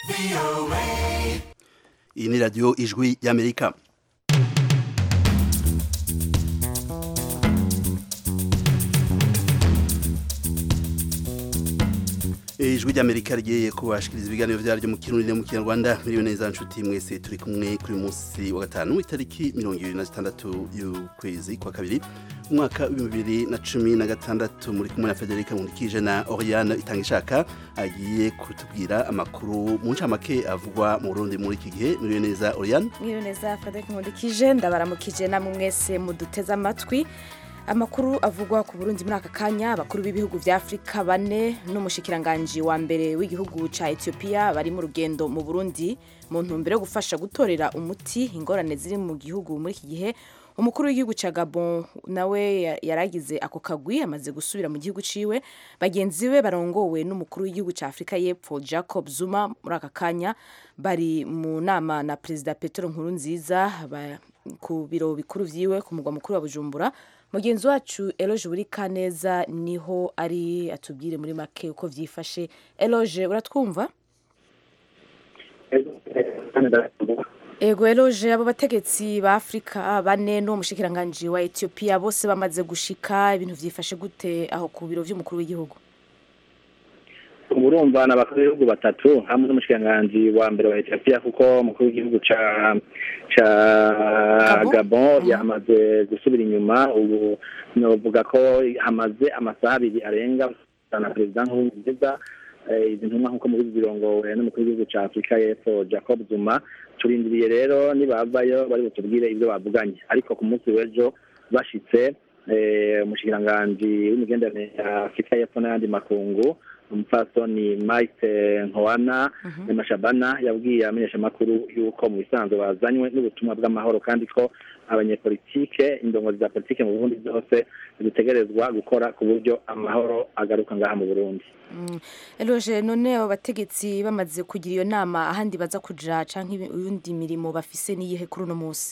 Iyi ni radiyo ijwi y'Amerika. Ijwi ry'Amerika rigiye kubashikiriza ibiganiro vyaryo mu Kirundi no mu Kinyarwanda. Miliyoni za nshuti mwese turi kumwe kuri munsi wa gatanu itariki 26 y'ukwezi kwa kabiri umwaka wa 2016 muri kumwe na Federica Nkundikije na Oriane Itangishaka agiye kutubwira amakuru mu ncamake avugwa mu Burundi muri iki gihe. Miliyoni za Oriane. Miliyoni za Federica Nkundikije ndabaramukije namwe mwese muduteza amatwi. Amakuru avugwa ku Burundi muri aka kanya abakuru b'ibihugu vya Afrika bane n'umushikiranganje wa mbere w'igihugu ca Ethiopia bari mu rugendo mu Burundi mu ntumbero yo gufasha gutorera umuti ingorane ziri mu gihugu muri iki gihe. Umukuru w'igihugu ca Gabon nawe yaragize ako kagwi amaze gusubira mu gihugu ciwe. Bagenzi be barongowe n'umukuru w'igihugu ca Afrika y'Epfo Jacob Zuma muri aka kanya bari mu nama na President Petero Nkurunziza ku biro bikuru vyiwe ku mugwa mukuru wa Bujumbura. Mugenzi wacu Eloge Burikaneza niho ari atubwire muri make uko vyifashe. Eloge uratwumva? Ego Eloge, abo bategetsi ba Afrika bane no mushikiranganje wa Ethiopia bose bamaze gushika, ibintu vyifashe gute aho ku biro vy'umukuru w'igihugu? Urumva n'abakuru b'ibihugu batatu hamwe n'umushikiranganje wa mbere wa Ethiopia kuko umukuru w'igihugu ca Gabon yamaze gusubira inyuma. Ubu novuga ko hamaze amasaha abiri arenga na President Nkurunziza intumwa nkuko muri birongowe n'umukuru w'igihugu ca Afrika y'Epfo Jacob Zuma. Turindiriye rero nibavayo bari butubwire ibyo bavuganye, ariko ku munsi w'ejo bashitse umushikiranganje w'imigenderanire ya Afrika y'Epfo n'ayandi makungu umupfasoni Mike Nkoana Mashabana yabwiye amenyesha makuru yuko mu bisanzwe bazanywe n'ubutumwa bw'amahoro kandi ko abanyepolitike indongozi za politike mu Burundi zose zitegerezwa gukora ku buryo amahoro agaruka ngaha mu Burundi. Eloge, none abo bategetsi bamaze kugira iyo nama ahandi baza kuja canke uyundi mirimo bafise niyihe kuri uno munsi?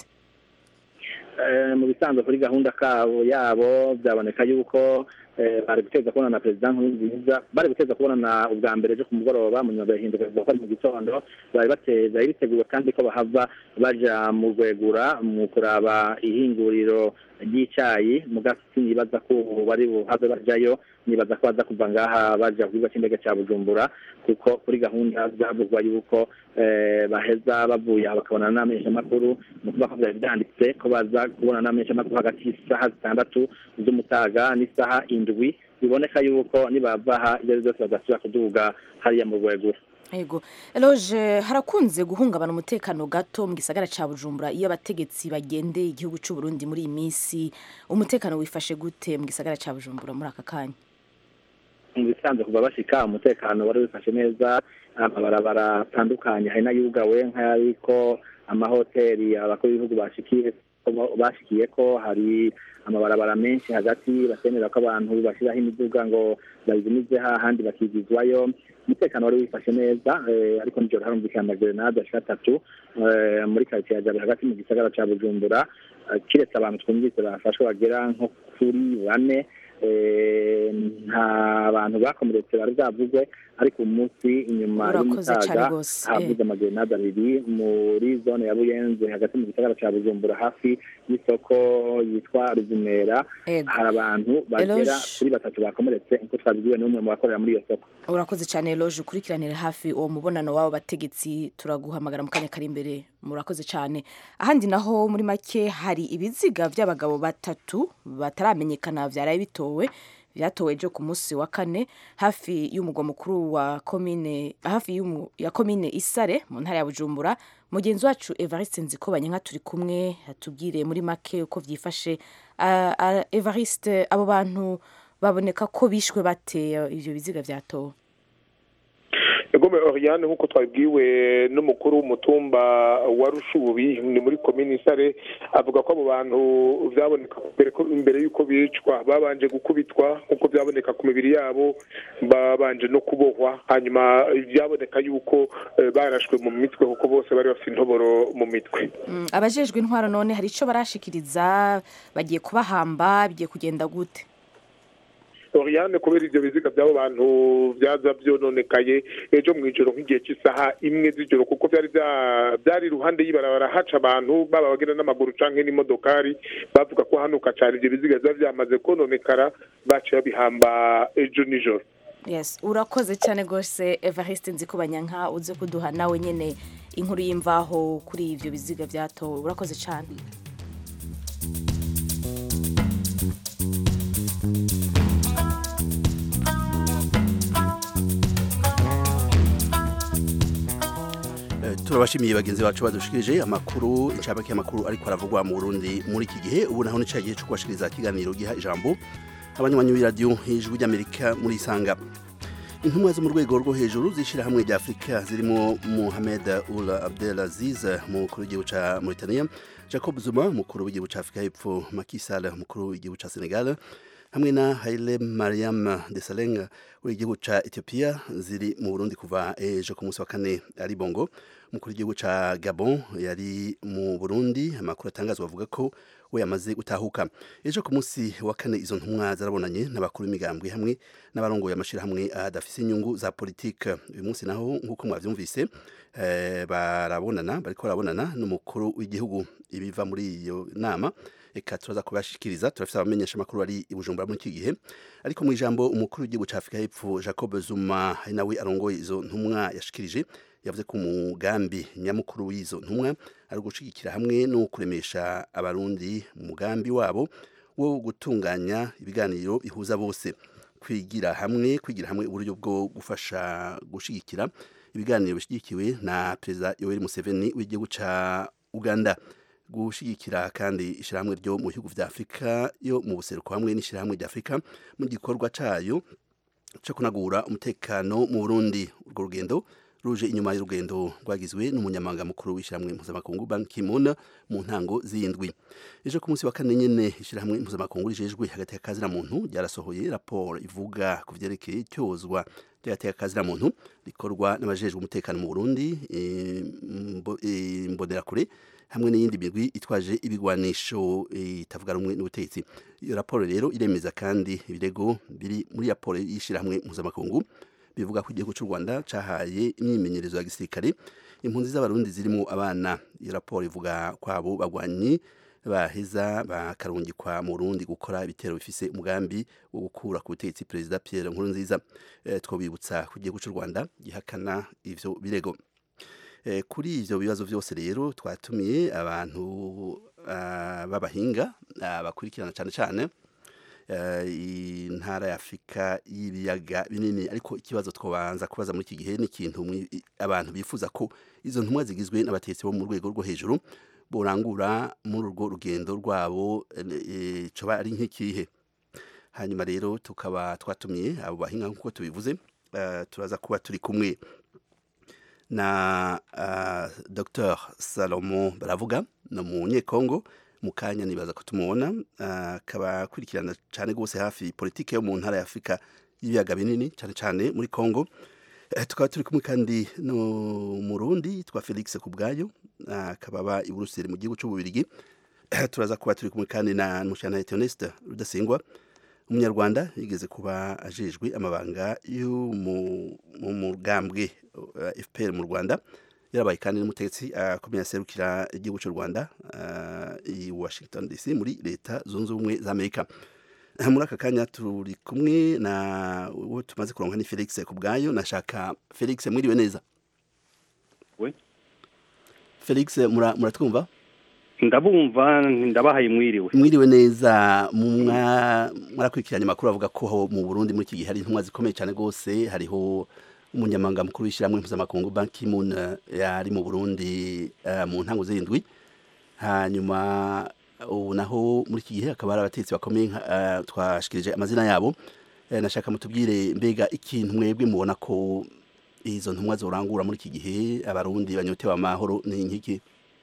Mu bisanzwe kuri gahunda kabo yabo byaboneka yuko bari guteza kubona na President Nkurunziza, bari guteza kubona ubwa mbere ejo ku mugoroba mu nyuma yahinduka ko mu gitondo bari bateza ibiteguwe kandi ko bahava baja mu rwegura mu kuraba ihinguriro ry'icyayi mu gasi. Nibaza ko bari buhave bajayo, nibaza ko baza kuva ngaha baja ku kibuga c'indege ca Bujumbura kuko kuri gahunda zavugwa yuko baheza bavuye bakabona n'amenyesha makuru mu kuba ko byanditse ko baza kubona n'amenyesha makuru hagati y'isaha 6 z'umutaga n'isaha 7 biboneka yuko nibavaha ibyo byose bagasubira kuduga hariya mu rwegura. Ego Eloge, harakunze guhungabana umutekano gato mu gisagara ca Bujumbura iyo abategetsi bagendeye igihugu c'u Burundi muri iyi minsi. Umutekano wifashe gute mu gisagara ca Bujumbura muri aka kanya? Bisanzwe kuva bashika umutekano wari wifashe neza, amabarabara atandukanye hari n'ayugawe nk'ariko amahoteli abakuru b'ibihugu bashikiye ko hari amabarabara menshi hagati basemera ko abantu bashiraho imiduga ngo bayigumize hahandi bakigizwayo. Umutekano wari wifashe neza, ariko nijoro harumvikana amagrenade ashika 3 muri quartier ya Jabe hagati mu gisagara ca Bujumbura. Kiretse abantu twumvise bafashwe bagera nko kuri 4, nta bantu bakomeretse bari bwavugwe, ariko umunsi inyuma y'umutaga havuze amagrenade 2 muri zone ya Buyenzi hagati mu gisagara ca Bujumbura hafi y'isoko yitwa Ruvumera. Hari abantu bagera kuri 3 bakomeretse nkuko twabwiwe n'umwe mu bakorera muri iyo soko. Urakoze cyane Eloge, ukurikiranire hafi uwo mubonano wabo bategetsi, turaguhamagara mu kanya kari imbere. Murakoze cyane. Ahandi naho muri make hari ibiziga by'abagabo batatu bataramenyekana vyaraye bitowe byatowe ejo ku munsi wa kane hafi y'umugwa mukuru wa commune ya commune Isare mu ntara ya Bujumbura. Mugenzi wacu Evariste Nzikobanyanka turi kumwe atubwire muri make uko vyifashe. Evariste, abo bantu baboneka ko bishwe bate ivyo biziga vyatowe? Egome Oriane, nkuko twabwiwe n'umukuru w'umutumba wa Rushubi ni muri commune Isare, avuga ko abo bantu vyaboneka imbere yuko bicwa babanje gukubitwa nkuko byaboneka ku mibiri yabo, babanje no kubohwa, hanyuma byaboneka yuko barashwe mu mitwe kuko bose bari bafite intoboro mu mitwe. Abajejwe intwaro none hari ico barashikiriza, bagiye kubahamba, bigiye kugenda gute? Oriane kubera ivyo biziga by'abo bantu byaza byononekaye ejo mwijoro nk'igihe cy'isaha imwe z'ijoro kuko byari ruhande y'ibarabara haca abantu baba bagenda n'amaguru canke n'imodokari bavuga ko hanuka cyane ivyo biziga byamaze kononekara baciye bihamba ejo nijoro. Yes, urakoze cyane gose Evariste Nzikubanyanka uze kuduha nawe nyene inkuru y'imvaho kuri ivyo biziga byatowe. Urakoze cyane. Turabashimiye bagenzi bacu badushikirije amakuru incabake y'amakuru ariko aravugwa mu Burundi muri iki gihe. Ubu naho nicagiye cyo kubashikiriza kiganiro giha ijambo abanyamanyu b'iradio Ijwi ry'Amerika muri Isanga. Intumwa zo mu rwego rwo hejuru zishira hamwe rya Afrika zirimo Mohamed Ould Abdelaziz mukuru w'igihugu ca Mauritania, Jacob Zuma mukuru w'igihugu ca Afrika y'Epfo, Macky Sall mukuru w'igihugu ca Senegal hamwe na Haile Mariam Desalegn w'igihugu ca Ethiopia ziri mu Burundi kuva ejo ku munsi wa kane. Ari Bongo mukuru w'igihugu ca Gabon yari mu Burundi, amakuru atangazwa avuga ko we yamaze gutahuka. Ejo ku munsi wa kane izo ntumwa zarabonanye n'abakuru b'imigambwe hamwe n'abarongoye amashirahamwe adafise inyungu za politique. Uyu munsi naho nk'uko mwavyumvise bariko barabonana n'umukuru w'igihugu. Ibiva muri iyo nama eka turaza kubashikiriza, turafise abamenyesha amakuru ari i Bujumbura muri iki gihe. Ariko mu ijambo umukuru w'igihugu ca Afrika y'Epfo Jacob Zuma ari nawe arongoye izo ntumwa yashikirije, yavuze ko umugambi nyamukuru w'izo ntumwa ari ugushigikira hamwe no kuremesha abarundi mu mugambi wabo wo gutunganya ibiganiro bihuza bose, kwigira hamwe uburyo bwo gufasha gushigikira ibiganiro bishigikiwe na Perezida Yoweri Museveni w'igihugu ca Uganda, gushigikira kandi ishirahamwe ryo mu bihugu vya Afrika yo mu buseruko hamwe n'ishirahamwe rya Afrika mu gikorwa cayo cyo kunagura umutekano mu Burundi. Urwo rugendo ruje inyuma y'urugendo rwagizwe n'umunyamabanga mukuru w'ishirahamwe mpuzamakungu Ban Ki-moon mu ntango z'indwi. Ejo ku munsi wa kane nyene ishirahamwe mpuzamakungu rijejwe hagati y'akazina muntu ryarasohoye raporo ivuga ku vyerekeye icyozwa ry'agati y'akazina muntu rikorwa n'abajejwe umutekano mu Burundi, imbonerakure hamwe n'iyindi migwi itwaje ibigwanisho itavuga rumwe n'ubutegetsi. Iyo raporo rero iremeza kandi ibirego biri muri raporo y'ishirahamwe mpuzamakungu bivuga ko igihugu cy'u Rwanda cahaye imyimenyerezo ya gisirikare impunzi z'abarundi zirimo abana. Iyo raporo ivuga kwabo bagwanyi baheza bakarungikwa mu Burundi gukora ibitero bifise umugambi wo gukura ku butegetsi Perezida Pierre Nkurunziza. Twobibutsa ko igihugu cy'u Rwanda gihakana ivyo birego. Kuri ivyo bibazo vyose rero twatumiye abantu b'abahinga bakurikirana cyane intara ya Afrika y'ibiyaga binini. Ariko ikibazo twobanza kubaza muri iki gihe ni ikintu abantu bifuza ko izo ntumwa zigizwe n'abatetsi bo mu rwego rwo hejuru borangura muri urwo rugendo rwabo, coba ari nk'ikihe. Hanyuma rero tukaba twatumiye abo bahinga nk'uko tubivuze. Turaza kuba turi kumwe na Dr Salomon Baravuga no munyekongo mu kanya nibaza ko tumubona, akaba akurikirana cyane gose hafi politike yo mu ntara ya Afrika y'ibiyaga binini cyane muri Kongo. Tukaba turi kumwe kandi no Murundi twa Felix Kubwayo, akaba aba i Buruseli mu gihugu cy'Ububirigi. Turaza kuba turi kumwe kandi na Mushana Theoneste Rudasingwa, umunyarwanda yigeze kuba ajejwe amabanga yo mu mugambwe FPR mu Rwanda, yarabaye kandi n'umutegetsi akomeye aserukira igihugu cy'u Rwanda i Washington DC muri leta zunze ubumwe za Amerika. Muri aka kanya turi kumwe na uwo tumaze kuronka ni Felix Kubwayo. Nashaka Felix, mwiriwe neza? We Felix, muratwumva? Ndabumva, ndabahaye mwiriwe. Mwiriwe neza. Mwarakurikiranye amakuru avuga ko mu Burundi muri iki gihe hari intumwa zikomeye cyane gose. Hariho umunyamabanga mukuru w'ishyirahamwe mpuzamakungu Ban Ki-moon yari mu Burundi mu ntango z'indwi. Hanyuma ubu naho muri iki gihe akaba ari abatetsi bakomeye twashikirije amazina yabo. Nashaka mutubwire mbega ikintu mwebwe mubona ko izo ntumwa zorangura muri iki gihe abarundi banyotewe amahoro ni nkiki?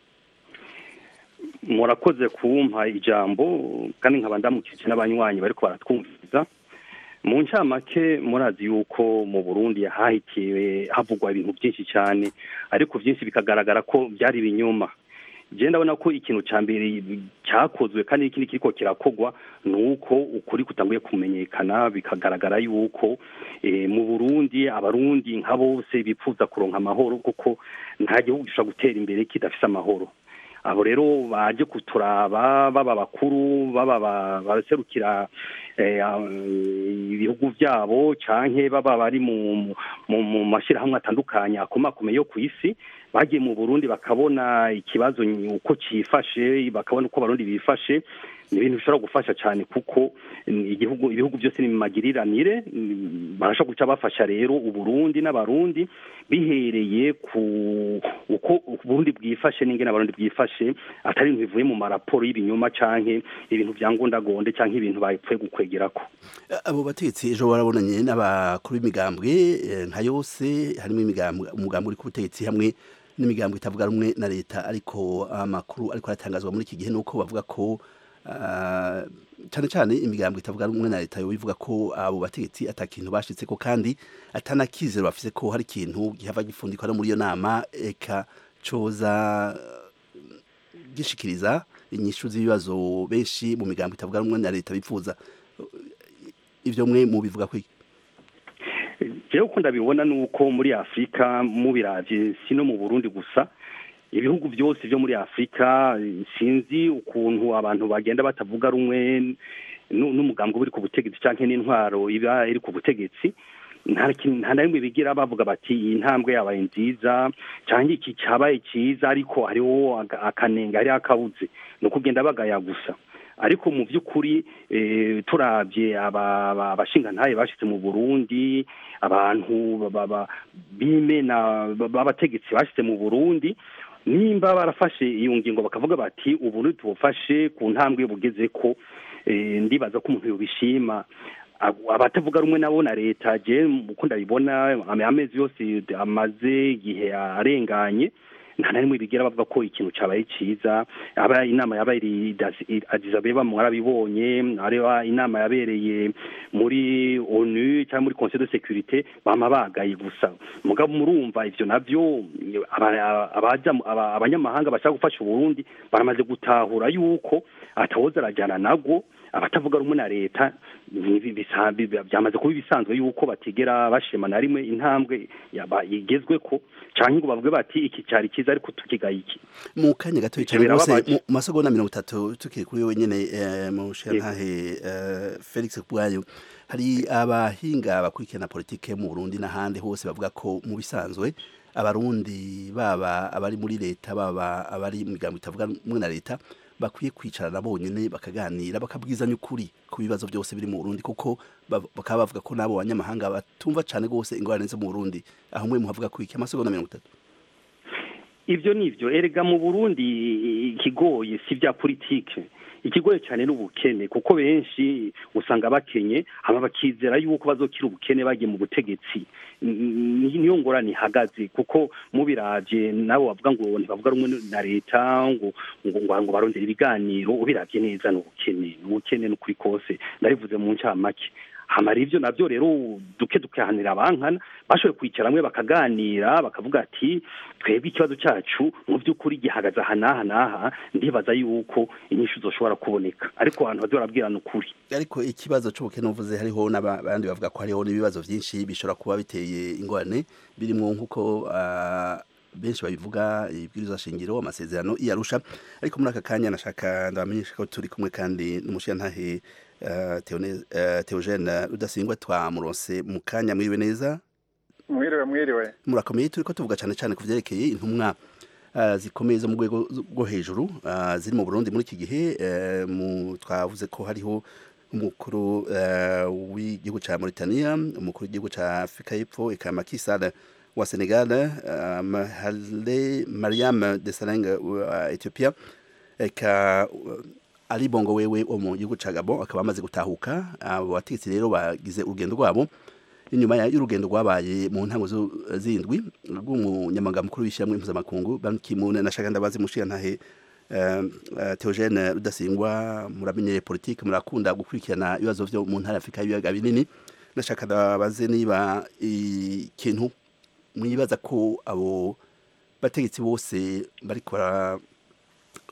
Murakoze kumpa ijambo kandi nkaba ndamukije n'abanywanyi bariko baratwumviza. Mu ncamake murazi yuko mu Burundi yahahitiwe havugwa ibintu byinshi cyane, ariko byinshi bikagaragara ko byari ibinyoma. je ndabona ko ikintu ca mbere cyakozwe kandi ikindi kiriko kirakogwa nuko ukuri kutanguye kumenyekana bikagaragara yuko mu Burundi abarundi nka bose bipfuza kuronka amahoro kuko nta gihugu gishobora gutera imbere kidafise amahoro. Abo rero baje kuturaba baba bakuru baba baraserukira ibihugu byabo canke baba bari mu mashirahamwe atandukanye akomakomeye yo kwisi bagiye mu Burundi bakabona ikibazo uko cifashe bakabona uko abarundi bifashe ni ibintu bishobora gufasha cyane kuko ibihugu byose ni magiriranire barasha guca bafasha rero uburundi n'abarundi bihereye ku uko Burundi bwifashe n'ingene abarundi bwifashe atari ibintu bivuye mu maraporo y'ibinyoma canke ibintu byangondagonde canke ibintu bayipfuye gukwegerako. Abo bategetsi ejo barabonanye n'abakuru b'imigambwe nka yose harimo umugambi uri ku butegetsi hamwe n'imigambo itavuga rumwe na leta ariko amakuru ariko aratangazwa muri iki gihe nuko bavuga ko cyane cyane imigambo itavuga rumwe na leta yo bivuga ko abo bategetsi atakintu bashitse ko kandi atanakizero bafise ko hari ikintu gihava gifundikwa no muri iyo nama eka coza gishikiriza inyishu z'ibibazo benshi mu migambo itavuga rumwe na leta bipfuza. Ivyo mwe mu bivuga kwiki? Jewe ko ndabibona nuko muri Afrika mu biravye sino mu Burundi gusa ibihugu byose byo muri Afrika sinzi ukuntu abantu bagenda batavuga rumwe n'umugambo uri ku butegetsi canke n'intwaro iba iri ku butegetsi nta rimwe bigira bavuga bati iyi ntambwe yabaye nziza canke iki cyabaye cyiza ariko hariho akanenga hari akabuze no kugenda bagaya gusa. Ariko mu by'ukuri turabye abashingantahe bashitse mu Burundi abantu bimena babategetsi bashitse mu Burundi nimba barafashe iyo ngingo bakavuga bati ubu tubufashe ku ntambwe bugeze ko ndibaza ko umuntu yobishima. Abatavuga rumwe nabo na leta je uko ndabibona amezi yose amaze igihe arenganye nta narimwe bigira bavuga ko ikintu cyabaye cyiza. Aba inama yabaye Addis Abeba mwarabibonye areba inama yabereye muri ONU cyangwa muri Conseil de sécurité bama bagaye gusa mugabo murumva ivyo navyo abanyamahanga bashaka gufasha Burundi baramaze gutahura yuko atawoza arajana nago abatavuga rumwe na leta byamaze kuba ibisanzwe yuko batigera bashema na rimwe intambwe igezwe ko canke ngo bavuge bati iki cyari kiza ariko tukigaye iki. Mu kanya gato cyane rwose mu masegonda 30 tukiri kuri wewe nyene mu shantahe Felix Kubwayo hari abahinga bakurikirana politike mu Burundi n'ahandi hose bavuga ko mu bisanzwe abarundi baba abari muri leta baba abari mu migambo itavuga rumwe na leta bakwiye kwicarana bonyene bakaganira bakabwizanya ukuri ku bibazo byose biri mu Burundi kuko bakaba bavuga ko nabo banyamahanga batumva cyane gose ingorane zo mu Burundi aho mwe muhavuga ku iki amasegonda 30. Ivyo nivyo erega mu Burundi ikigoye si vya politike ikigoye cyane n'ubukene kuko benshi usanga bakenye hama bakizera yuko bazokira ubukene bagiye mu butegetsi niyo ngorane ihagaze kuko mubiravye nabo bavuga ngo ntibavuga rumwe na leta ngo barondera ibiganiro ubiravye neza n'ubukene n'ukuri kose ndarivuze mu ncamake. Hamara ivyo navyo rero dukehanira abankana bashoboye kwicara hamwe bakaganira bakavuga ati twebwe ikibazo cyacu mu by'ukuri gihagaze aha ndibaza yuko inyishu zoshobora kuboneka ariko abantu bazorabwirana ukuri. Ariko ikibazo cy'ubukene uvuze hariho n'abandi bavuga ko hariho n'ibibazo byinshi bishobora kuba biteye ingorane birimo nkuko benshi babivuga ibwirizwa shingiro amasezerano iyarusha ariko muri aka kanya nashaka ndabamenyesha ko turi kumwe kandi n'umushiyantahe Theogene Rudasingwa twamuronse mu kanya mwiriwe neza. Mwiriwe murakomeye turiko tuvuga cyane kuvyerekeye intumwa zikomeye zo mu rwego rwo hejuru ziri mu Burundi muri iki gihe twavuze ko hariho umukuru w'igihugu ca Mauritania umukuru w'igihugu ca Afrika y'Epfo eka Macky Sall wa Senegal Mariam Desalegn wa Ethiopia eka Ali Bongo wewe wo mu gihugu ca Gabon akaba amaze gutahuka. Abo bategetsi rero bagize urugendo rwabo inyuma y'urugendo rwabaye mu ntango zindwi rw'umunyamabanga mukuru w'ishyirahamwe mpuzamakungu Ban Ki-moon na shaka ndabazi mushiyantahe Theogene Rudasingwa muramenyere politike murakunda gukurikirana ibibazo byo mu ntara Afrika y'ibiyaga binini nashaka ndabaze niba ikintu mwibaza ko abo bategetsi bose bariko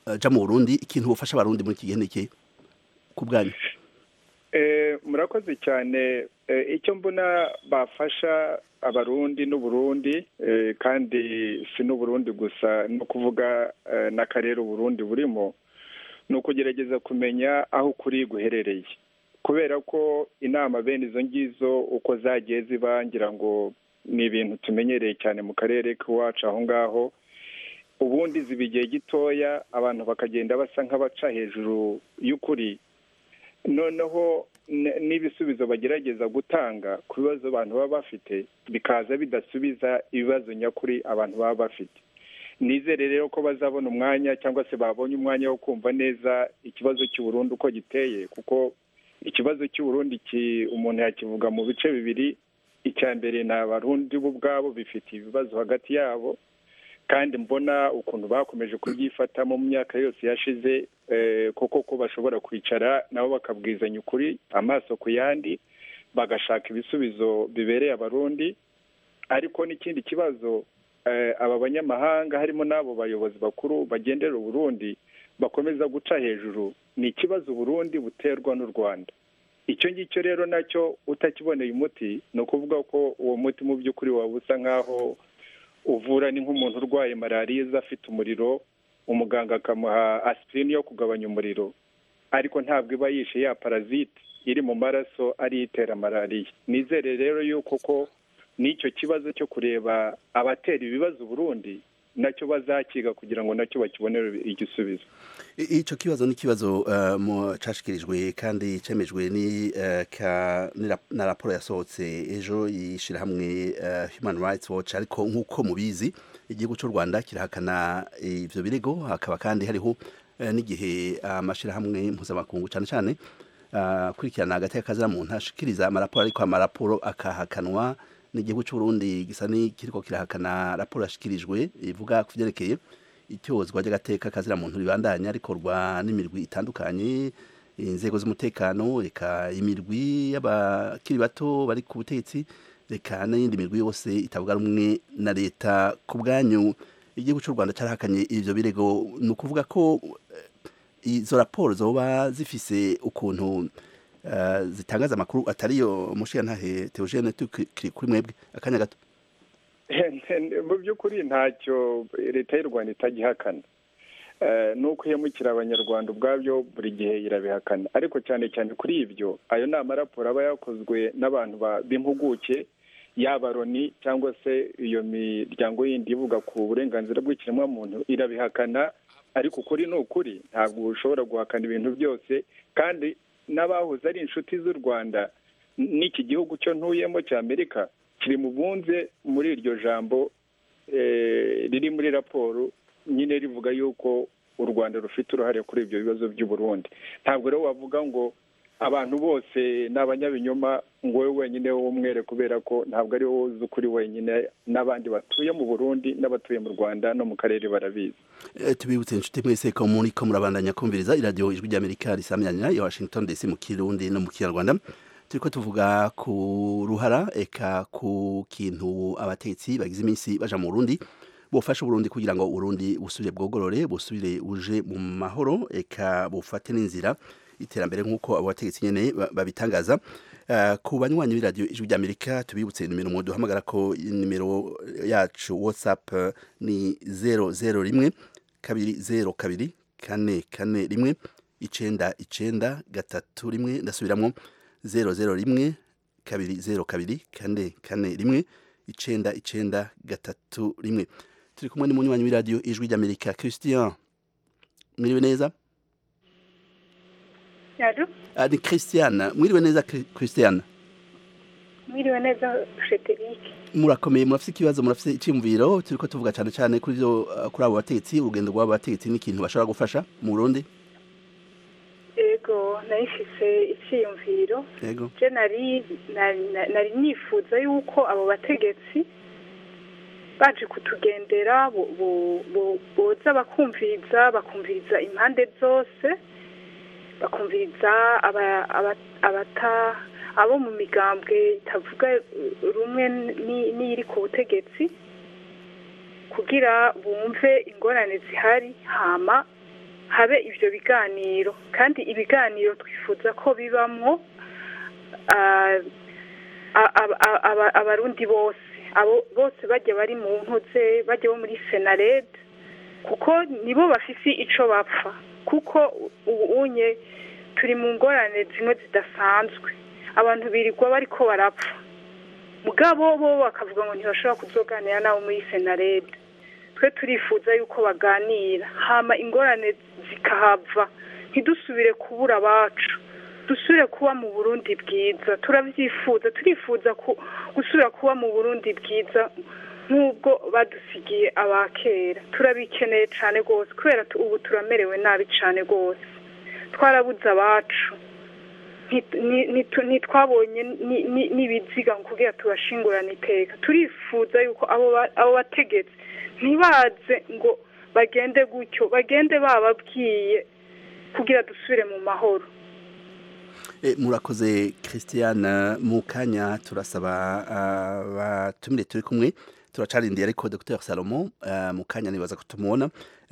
kuja mu Burundi ikintu bufasha abarundi muri iki gihe niki ku bwanyu? Murakoze cyane. Icyo mbona bafasha abarundi n'uburundi kandi si n'uburundi gusa no kuvuga n'akarere uburundi burimo ni ukugerageza kumenya aho kuri guherereye, kubera ko inama bene izo ngizo uko zagiye ziba ngira ngo ni ibintu tumenyereye cyane mu karere k'iwacu aho ngaho. Ubundi ziba igihe gitoya abantu bakagenda basa nk'abaca hejuru y'ukuri, noneho n'ibisubizo bagerageza gutanga ku bibazo abantu baba bafite bikaza bidasubiza ibibazo nyakuri abantu baba bafite. Nizere rero ko bazabona umwanya cyangwa se babonye umwanya wo kumva neza ikibazo cy'Uburundi uko giteye, kuko ikibazo cy'Uburundi umuntu yakivuga mu bice bibiri. Icya mbere ni abarundi bo ubwabo bifite ibibazo hagati yabo, kandi mbona ukuntu bakomeje kubyifatamo mu myaka yose yashize, koko ko bashobora kwicara nabo bakabwizanya ukuri amaso ku yandi bagashaka ibisubizo bibereye abarundi. Ariko n'ikindi kibazo aba banyamahanga harimo n'abo bayobozi bakuru bagendera Uburundi bakomeza guca hejuru, ni ikibazo Uburundi buterwa n'u Rwanda. Icyo ngicyo rero nacyo utakiboneye umuti ni ukuvuga ko uwo muti mu by'ukuri waba usa nk'aho uvura ni nk'umuntu urwaye malariya afite umuriro, umuganga akamuha aspirini yo kugabanya umuriro, ariko ntabwo iba yishe ya parazite iri mu maraso ari itera malariya. Nizere rero yuko ko n'icyo kibazo cyo kureba abatera ibibazo Burundi nacyo bazakiga kugira ngo nacyo bakibonere igisubizo. Ico kibazo ni kibazo cashikirijwe kandi cemejwe na raporo yasohotse ejo yishira hamwe Human Rights Watch, ariko nkuko mubizi igihugu cy'u Rwanda kirahakana ivyo birego. Hakaba kandi hariho n'igihe amashira hamwe mpuzamakungu cyane cyane kurikirana hagati y'akazi muntu ashikiriza amaraporo, ariko amaraporo akahakanwa n'igihugu cy'u Burundi gisa n'ikiriko kirahakana raporo yashikirijwe ivuga ku byerekeye icyozwa ry'agateka kazira muntu ribandanya rikorwa n'imirwi itandukanye, inzego z'umutekano, reka imirwi y'abakiri bato bari ku butegetsi, reka n'iyindi mirwi yose itavuga rumwe na leta. Ku bwanyu igihugu cy'u Rwanda carahakanye ivyo birego, ni ukuvuga ko izo raporo zoba zifise ukuntu zitangaza amakuru atariyo mushiyantahe Theogene kuri mwebwe akanya gato? Mu by'ukuri ntacyo leta y'u Rwanda itagihakana, nuko yemukira abanyarwanda ubwabyo buri gihe irabihakana, ariko cyane cyane kuri ibyo ayo ni amaraporo aba yakozwe n'abantu b'impuguke, yaba Loni cyangwa se iyo miryango yindi ivuga ku burenganzira bw'ikiremwamuntu irabihakana. Ariko ukuri ni ukuri, ntabwo ushobora guhakana ibintu byose, kandi n'abahoze ari inshuti z'u Rwanda n'iki gihugu cyo ntuyemo cya Amerika kiri mu bunze muri iryo jambo riri muri raporo nyine rivuga yuko u Rwanda rufite uruhare kuri ibyo bibazo by'u Burundi. Ntabwo rero wavuga ngo abantu bose ni abanyabinyoma ngo wowe wenyine w'umwere, kubera ko ntabwo ari wowe uzi ukuri wenyine, n'abandi batuye mu Burundi n'abatuye mu Rwanda no mu karere barabizi. Tubibutse inshuti mwese ko muriko murabandanya kumviriza iradiyo Ijwi ry'Amerika risamyanya ya Washington DC mu Kirundi no mu Kinyarwanda. Turiko tuvuga ku ruhara eka ku kintu abatetsi bagize iminsi baja mu Burundi bofasha Burundi kugira ngo Burundi busubire bwogorore, busubire uje mu mahoro, eka bufate n'inzira iterambere nk'uko abo bategetsi nyene babitangaza. Ku banywanyi b'iradiyo Ijwi ry'Amerika tubibutse nimero mu duhamagara ko nimero yacu WhatsApp ni 001 202 441 991 ndasubiramwo 001 202 441 991. Turi kumwe n'umunywanyi w'iradiyo Ijwi ry'Amerika Christian. Mwiriwe neza? Yado? Ni Christian. Mwiriwe neza Christian? Mwiriwe neza Frederic. Murakomeye, murafise ikibazo, murafise iciyumviro? Turiko tuvuga cyane cyane kuri abo bategetsi, urugendo rw'abo bategetsi n'ikintu bashobora gufasha mu Burundi. Ego, nahishise iciyumviro. Ego. Je nari nifuza yuko abo bategetsi baje kutugendera boza bakumviriza impande zose, bakumviriza abo mu migambwe itavuga rumwe n'iri ku butegetsi, kugira bumve ingorane zihari, hama habe ivyo biganiro, kandi ibiganiro twifuza ko bibamwo abarundi bose, abo bose bajya bari mu ntuze, bajya bo muri Senared, kuko nibo bafise ico bapfa, kuko ubunye turi mu ngorane zimwe zidasanzwe, abantu birirwa bariko barapfa, mugabo bo bakavuga ngo ntibashobora kuzoganira nabo muri Senared. Twe turifuza yuko baganira, hama ingorane zikahava, ntidusubire kubura abacu, dusubire kuba mu Burundi bwiza. Turavyifuza, turifuza gusubira kuba mu Burundi bwiza nk'ubwo badusigiye abakera. Turabikeneye cane rwose, kubera ubu turamerewe nabi cane rwose, twarabuze abacu, ntitwabonye n'ibiziga kugira tubashingurane iteka. Turifuza yuko abo bategetsi ntibaze ngo bagende gutyo, bagende bababwiye kugira dusubire mu mahoro. Murakoze Christiane, mu kanya turasaba abatumire turi kumwe, turacarindiye ariko Dr Salomon mu kanya nibaza ko tumubona,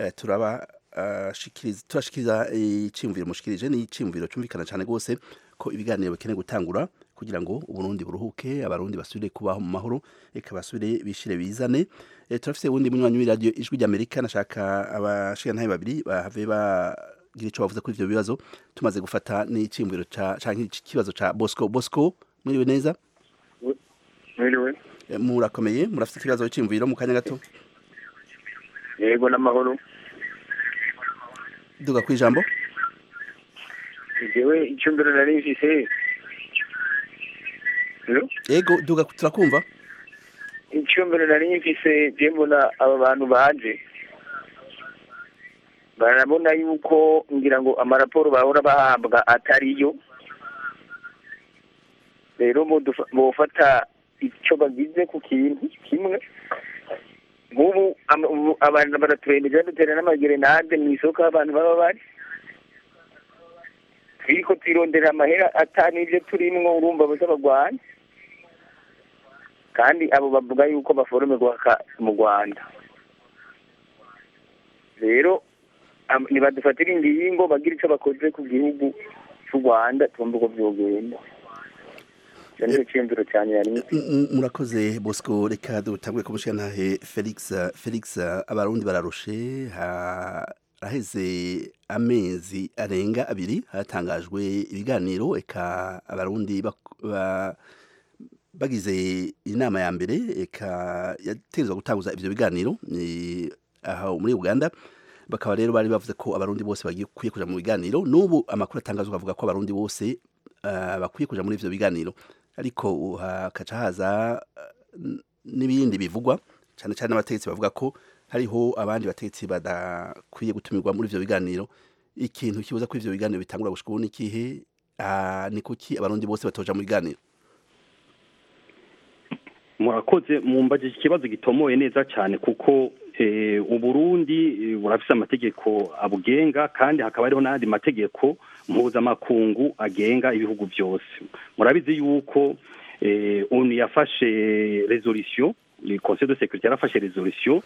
turashikiriza iciyumviro mushikirije, ni iciyumviro cyumvikana cyane rwose ko ibiganiro bikeneye gutangura kugira ngo Uburundi buruhuke, abarundi basubire kubaho mu mahoro, eka basubire bishire bizane. Turafise wundi munywanyi w'iradio Ijwi ry'Amerika, nashaka abashigantahe babiri bahave bagira ico bavuze kuri ivyo bibazo, tumaze gufata n'iciyumviro canke ikibazo ca Bosco. Mwiriwe neza? Mwiriwe. Murakomeye, murafite ikibazo c'iyumviro mu kanya gato? Yego, n'amahoro. Duga kwijambo. Jewe icyumviro nari mfise. Yego, duga turakumva. Icyumviro nari mfise, je mbona aba bantu baje barabona yuko ngira ngo amaraporo bahora bahabwa atariyo, rero bofata icyo bagize ku kintu kimwe. Nk'ubu abantu baraturembeje dutera n'amagerenade mu isoko abantu baba bari, turiko twirondera amahera atari ibyo turimwo, urumva bose bagwanya, kandi abo bavuga yuko baforomerwa mu Rwanda. Rero nibadufatira ingingo, bagira icyo bakoze ku gihugu cy'u Rwanda, tumva uko vyogenda. Murakoze Bosco, reka dutangure ku mushigantahe Felix. Abarundi bararushe, haraheze amezi arenga 2 hatangajwe ibiganiro, eka abarundi bagize inama ya mbere, eka yategerezwa gutanguza ivyo biganiro aho muri Uganda, bakaba rero bari bavuze ko abarundi bose bagiye kuja mu biganiro. N'ubu amakuru atangazwa avuga ko abarundi bose bakwiye kuja muri ivyo biganiro, ariko hakaca haza n'ibindi bivugwa cyane cyane abategetsi bavuga ko hariho abandi bategetsi badakwiye gutumirwa muri ivyo biganiro. Ikintu kibuza ko ivyo biganiro bitangura gushika ubu nikihe? Ni kuki abarundi bose batoja mu biganiro? Murakoze, mumbaje ikibazo gitomoye neza cyane, kuko Uburundi burafise amategeko abugenga, kandi hakaba hariho n'andi mategeko mpuzamakungu agenga ibihugu byose. Murabizi yuko ONU yafashe resolution, le Conseil de sécurité yarafashe resolution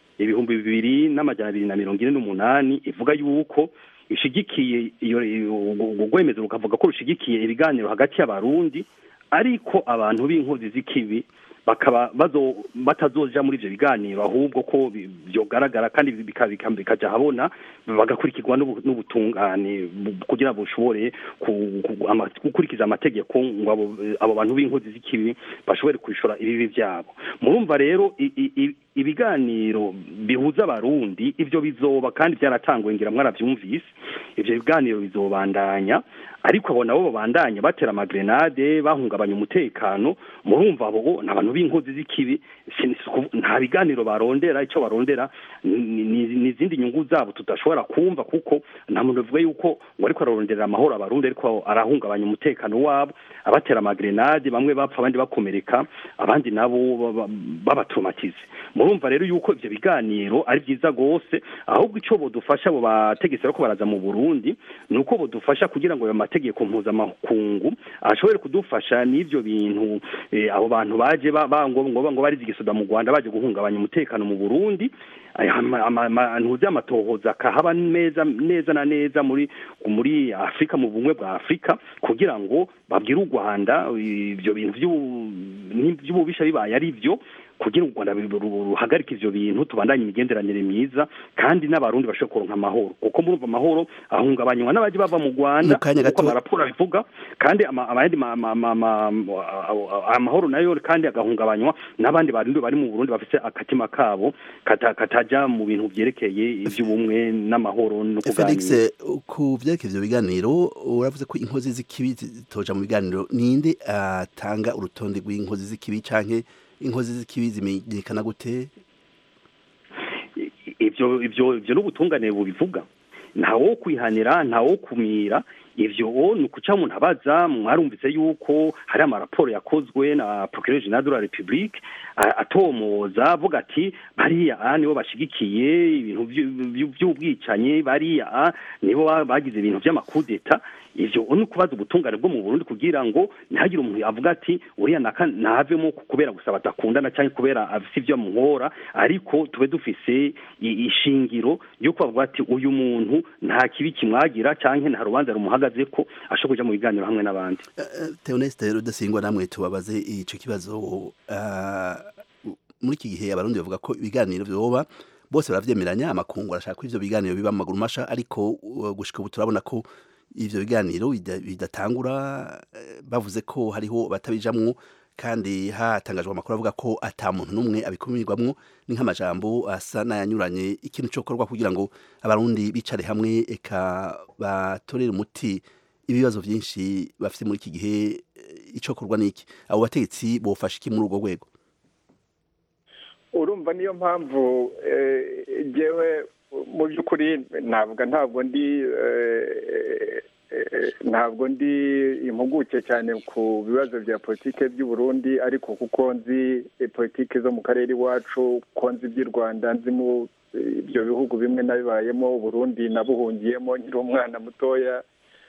2248 ivuga yuko ishigikiye iyo gwemeza rukavuga ko rushigikiye ibiganiro hagati y'abarundi, ariko abantu b'inkozi z'ikibi bakaba batazoja muri ivyo biganiro, ahubwo ko byogaragara kandi bikaja habona, bagakurikirwa n'ubutungane kugira bushobore gukurikiza amategeko, ngo abo bantu b'inkozi z'ikibi bashobore kwishura ibibi vyabo. Murumva rero ibiganiro bihuza abarundi ivyo bizoba, kandi byaratanguye, ngira mwaravyumvise, ivyo biganiro bizobandanya, ariko abo nabo babandanya batera amagrenade, bahungabanya umutekano. Murumva abo n'abantu b'inkozi z'ikibi, nta biganiro barondera, icyo barondera ni izindi nyungu zabo tudashobora kumva, kuko nta muntu uvuga yuko ngo ariko ararondera amahoro abarundi, ariko arahungabanya umutekano wabo, abatera amagrenade, bamwe bapfa abandi bakomereka, abandi nabo babatraumatize. Murumva rero yuko ivyo biganiro ari byiza gose, ahubwo ico bodufasha abo bategetsi ariko baraza mu Burundi, nuko bodufasha kugira ngo ayo mategeko mpuzamakungu ashobore kudufasha n'ivyo bintu. Abo bantu baje ngo bari zigisoda mu Rwanda baje guhungabanya umutekano mu Burundi ntuzi amatohoza akahaba neza na neza muri Afrika mu bumwe bwa Afrika kugira ngo babwire u Rwanda ibyo bintu by'ububisha bibaye ari byo kugira ngo Rwanda ruhagarike ivyo bintu tubandanye imigenderanire myiza kandi n'abarundi bashobora kuronka amahoro kuko murumva amahoro ahungabanywa n'abaje bava mu Rwanda kuko amaraporo bivuga kandi amayandi amahoro nayo kandi agahungabanywa n'abandi barundi bari mu Burundi bafite akatima kabo kataja mu bintu byerekeye ivy'ubumwe n'amahoro no kuganira. Felix, ku vyerekeye ivyo biganiro uravuze ko inkozi z'ikibi zitoja mu biganiro, ninde atanga urutonde rw'inkozi z'ikibi canke inkozi z'ikibi zimenyekana gute? Ivyo n'ubutungane bubivuga, ntawo kwihanira ntawo kumira. Ivyo ni ukuca umuntu abaza. Mwarumvise yuko hari amaraporo yakozwe na Procureur General de la République atomoza avuga ati bariya nibo bashigikiye ibintu by'ubwicanye, bariya nibo bagize ibintu by'amakudeta. Ivyo ni kubaza ubutungane bwo mu Burundi kugira ngo ntihagire umuntu avuga ati uriya navemo kubera gusa batakundana cyangwa kubera afise ivyo amuhora, ariko tube dufise ishingiro yo kuvuga ati uyu muntu nta kibi kimwagira cyangwa nta rubanza rumuhagaze ko ashobora kuja mu biganiro hamwe n'abandi. Theoneste Rudasingwa, namwe tubabaze ico kibazo. Muri iki gihe abarundi bavuga ko ibiganiro vyoba bose baravyemeranya, amakungu arashaka ko ivyo biganiro biba maguru masha, ariko gushika ubu turabona ko ivyo biganiro bidatangura, bavuze ko hariho batabijamwo kandi hatangajwe amakuru avuga ko ata muntu n'umwe abikumirwamwo. Ni nk'amajambo asa n'ayanyuranye. Ikintu cyo korwa kugira ngo abarundi bicare hamwe eka batorere umuti ibibazo byinshi bafite muri iki gihe, ico korwa niki? Abo bategetsi bofasha iki muri urwo rwego? Urumva niyo mpamvu jewe mu by'ukuri ntabwo ndi impuguke cyane ku bibazo bya politike by'u Burundi, ariko kuko nzi politike zo mu karere iwacu, ko nzi iby'u Rwanda, nzi mu ibyo bihugu bimwe nabibayemo, Burundi nabuhungiyemo nkiri umwana mutoya.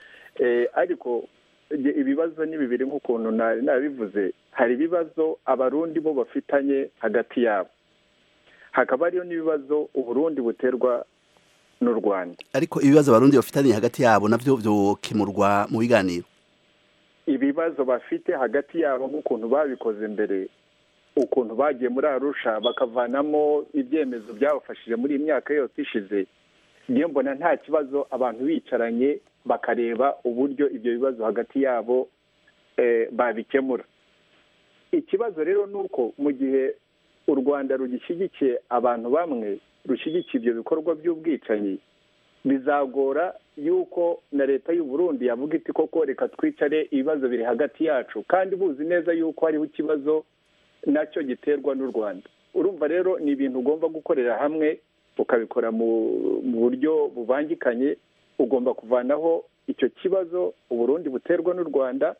Ariko ibibazo ni bibiri nk'ukuntu nabivuze. Hari ibibazo abarundi bo bafitanye hagati yabo, hakaba ariyo n'ibibazo Uburundi buterwa n'u Rwanda. Ariko ibibazo abarundi bafitanye hagati yabo navyo vyokemurwa mu biganiro. Ibibazo bafite hagati yabo nk'ukuntu babikoze mbere, ukuntu bagiye muri Arusha bakavanamo ibyemezo byabafashije muri imyaka yose ishize, niyo mbona nta kibazo abantu bicaranye bakareba uburyo ibyo bibazo hagati yabo babikemura. Ikibazo rero nuko mu gihe u Rwanda rugishyigikiye abantu bamwe, rushyigikiye ibyo bikorwa by'ubwicanyi, bizagora yuko na leta y'u Burundi yavuga iti koko reka twicare ibibazo biri hagati yacu, kandi buzi neza yuko hariho ikibazo nacyo giterwa n'u Rwanda. Urumva rero ni ibintu ugomba gukorera hamwe, ukabikora mu buryo bubangikanye. Ugomba kuvanaho icyo kibazo u Burundi buterwa n'u Rwanda.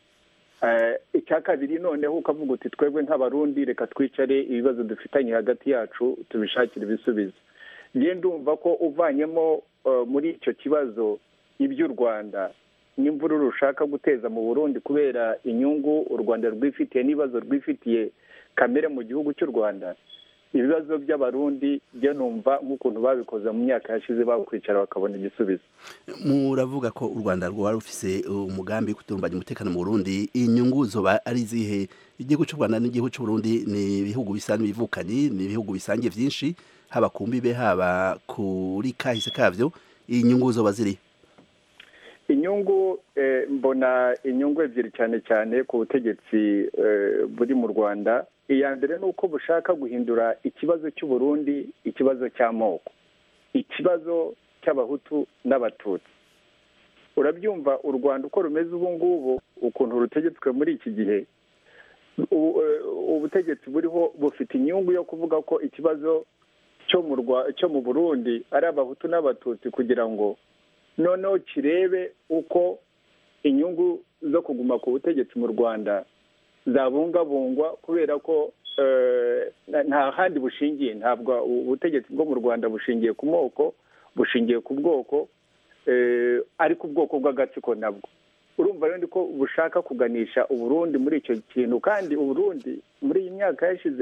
Icya kabiri noneho ukavuga uti twebwe nk'abarundi reka twicare ibibazo dufitanye hagati yacu tubishakire ibisubizo. Ngiye ndumva ko uvanyemo muri icyo kibazo iby'u Rwanda n'imvururu rushaka guteza mu Burundi kubera inyungu u Rwanda rwifitiye n'ibibazo rwifitiye kamere mu gihugu cy'u Rwanda, ibibazo by'abarundi byo numva nk'ukuntu babikoze mu myaka yashize bakwicara bakabona igisubizo. Muravuga ko u Rwanda rwari rufise umugambi kutumbanya umutekano mu Burundi, inyungu zoba ari zihe? Igihugu cy'u Rwanda n'igihugu cy'u Burundi ni ibihugu bisanzwe bivukanye, ni ibihugu bisangiye byinshi, haba ku mbibe haba kuri kahise kavyo. Inyungu zoba ziri? Inyungu mbona inyungu ebyiri cyane cyane ku butegetsi buri mu Rwanda. Iya mbere ni uko bushaka guhindura ikibazo cy'u Burundi ikibazo cy'amoko, ikibazo cy'abahutu n'abatutsi. Urabyumva u Rwanda uko rumeze ubu ngubu, ukuntu rutegetswe muri iki gihe, ubutegetsi buriho bufite inyungu yo kuvuga ko ikibazo cyo mu Burundi ari abahutu n'abatutsi, kugira ngo noneho kirebe uko inyungu zo kuguma ku butegetsi mu Rwanda zabungabungwa, kubera ko nta handi bushingiye. Ntabwo ubutegetsi bwo mu Rwanda bushingiye ku moko, bushingiye ku bwoko, ariko ubwoko bw'agatsiko nabwo. Urumva rero ko bushaka kuganisha Uburundi muri icyo kintu, kandi Uburundi muri iyi myaka yashize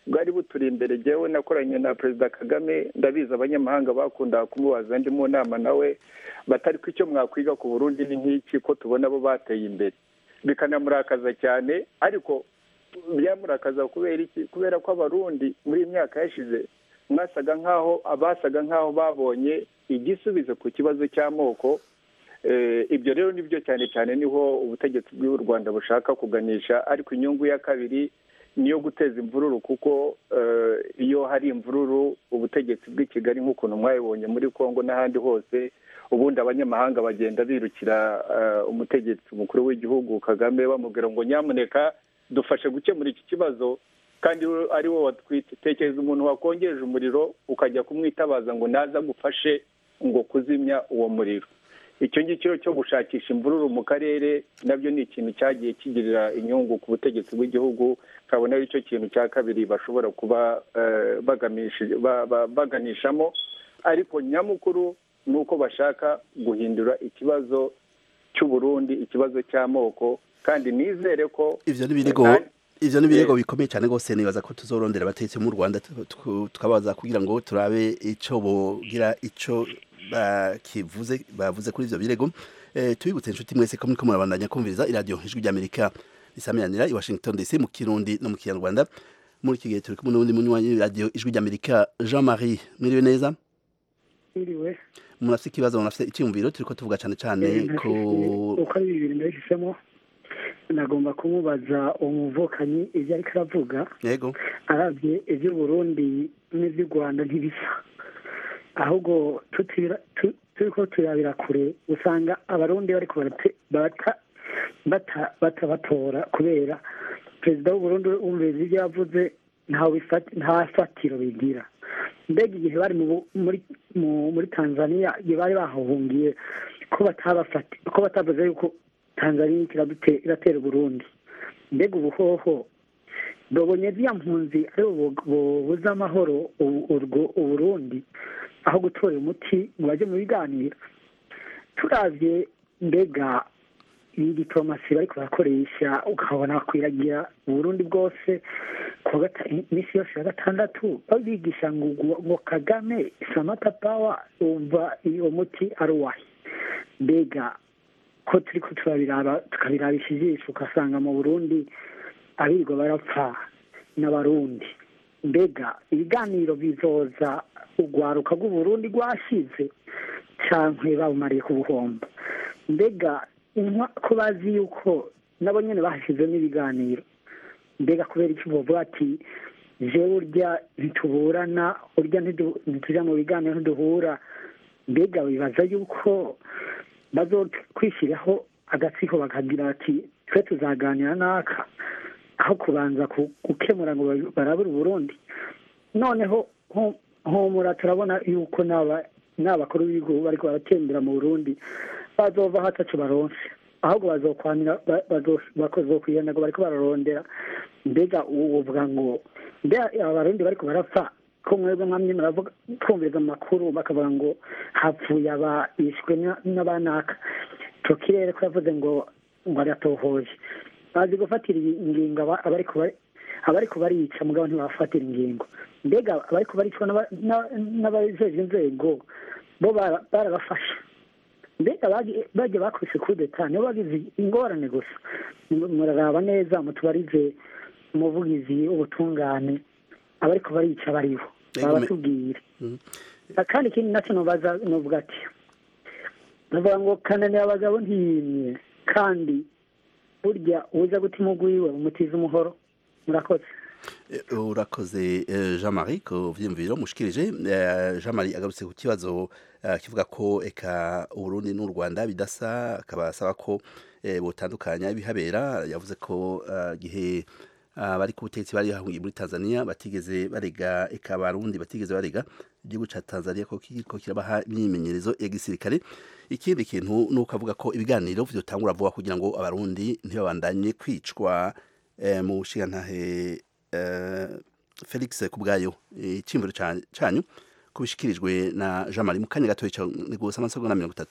bwari buturi imbere. Jyewe nakoranye na Perezida Kagame, ndabizi abanyamahanga bakunda kumubaza ndi mu nama nawe batari ko icyo mwakwiga ku Burundi ni nk'iki ko tubona bo bateye imbere, bikanamurakaza cyane. Ariko byamurakaza kubera iki? Kubera ko abarundi muri iyi myaka yashize basaga nk'aho babonye igisubizo ku kibazo cy'amoko. Ibyo rero nibyo cyane cyane niho ubutegetsi bw'u Rwanda bushaka kuganisha. Ariko inyungu ya kabiri niyo guteza imvururu, kuko iyo hari imvururu ubutegetsi bw'i Kigali nk'ukuntu mwabibonye muri Kongo n'ahandi hose, ubundi abanyamahanga bagenda birukira umutegetsi mukuru w'igihugu Kagame bamubwira ngo nyamuneka dufashe gukemura iki kibazo, kandi ari wowe watwite. Tekereza umuntu wakongeje umuriro ukajya kumwitabaza ngo naza gufashe ngo kuzimya uwo muriro. Icyo ngicyo cyo gushakisha imvururu mu karere nabyo ni ikintu cyagiye kigirira inyungu ku butegetsi bw'igihugu. Kabona ari cyo kintu cya kabiri bashobora kuba baganishamo. Ariko nyamukuru ni uko bashaka guhindura ikibazo cy'u Burundi, ikibazo cy'amoko, kandi nizere ko ivyo ni birego bikomeye cyane rwose. Nibaza ko tuzorondera abatetsi mu Rwanda tukabaza kugira ngo turabe ico bogira ico bavuze kuri ivyo birego. Tubibutse inshuti mwese ko muriko murabandanya kumviriza iradiyo Ijwi ry'Amerika risamiranira i Washington DC mu Kirundi no mu Kinyarwanda. Muri iki gihe turi kumwe n'uwundi munywanyi w'iradiyo Ijwi ry'Amerika, Jean-Marie. Mwiriwe neza? Mwiriwe. Munafite ikibazo, munafite icyumviro? Turiko tuvuga cyane cyane ko uko ari bibiri ndahisemo, nagomba kumubaza umuvukanyi ivyo ariko aravuga. Yego. Aravye ivyo Burundi n'ivyo Rwanda ntibisa, ahubwo turiko turabira kure usanga abarundi bariko batabatora kubera perezida w'Uburundi umvise ivyo yavuze nta fatiro bigira. Mbega igihe bari muri Tanzania igihe bari bahahungiye ko batavuze yuko Tanzania iratera Burundi, mbega ubuhoho babonye zya mpunzi ari bubuza amahoro Uburundi aho gutora umuti ngo baje mu biganiro. Turavye mbega iyi diplomasi bariko barakoresha ukabona kwiragira Burundi bwose imisi yose ya gatandatu babigisha ngo Kagame Samata Power, umva iyo muti ari uwahe? Mbega ko turiko tukabirabisha ijisho ugasanga mu Burundi abirirwa barapfa n'abarundi. Mbega ibiganiro bizoza urwaruka rw'Uburundi rwashize canke babumariye ku buhombo? Mbega ko bazi yuko nabo nyene bahashizemo ibiganiro, mbega kubera iki bovuga ati jewe urya ntituburana, urya ntituja mu biganiro ntiduhura? Mbega bibaza yuko bazokwishyiraho agatsiko bakagira ati twe tuzaganira n'aka, aho kubanza gukemura ngo barabura Uburundi? Noneho homura turabona yuko n'abakuru b'ibihugu bariko baratembera mu Burundi bazova hatacu baronse, ahubwo bazokwanira bakozokwiyana ngo bariko bararondera. Mbega uvuga ngo abarundi bariko barapfa ko mwebwe mwamye muravuga twumviriza amakuru bakavuga ngo hapfuye abishwe n'abanaka. Ico kirere ko yavuze ngo aratohoje, bazi gufatira ingingo abariko barica mugabo ntibafatira ingingo. Mbega abariko baricwa n'abajeje inzego bo barabafasha? Mbega baje bakubise kudeta nibo bagize ingorane gusa? Muraraba neza mutubarize umuvugizi w'ubutungane abariko barica bariho babatubwire. Kandi ikindi nacyo novuga ati bavuga ngo kananira abagabo ntiyimye, kandi burya uza gutima ugwiwe umutiza umuhoro. Murakoze. Urakoze Jean-Marie ko vyimviro mushikirije. Jean-Marie agarutse ku kibazo kivuga ko eka Uburundi n'u Rwanda bidasa, akabasaba ko botandukanya ibihabera. Yavuze ko gihe bari ku butegetsi bari bahungiye muri Tanzania batigeze barega, eka Abarundi batigeze barega igihugu ca Tanzania ko kirabaha imyimenyerezo ya gisirikare. Ikindi kintu nuko avuga ko ibiganiro vyotangura vuba kugira ngo Abarundi ntibabandanye kwicwa. Mu bushigantahe Felix Kubwayo, icimviro canyu kubishikirijwe na Jean-Marie mu kanya gatoya cyane gusa amasegonda 30.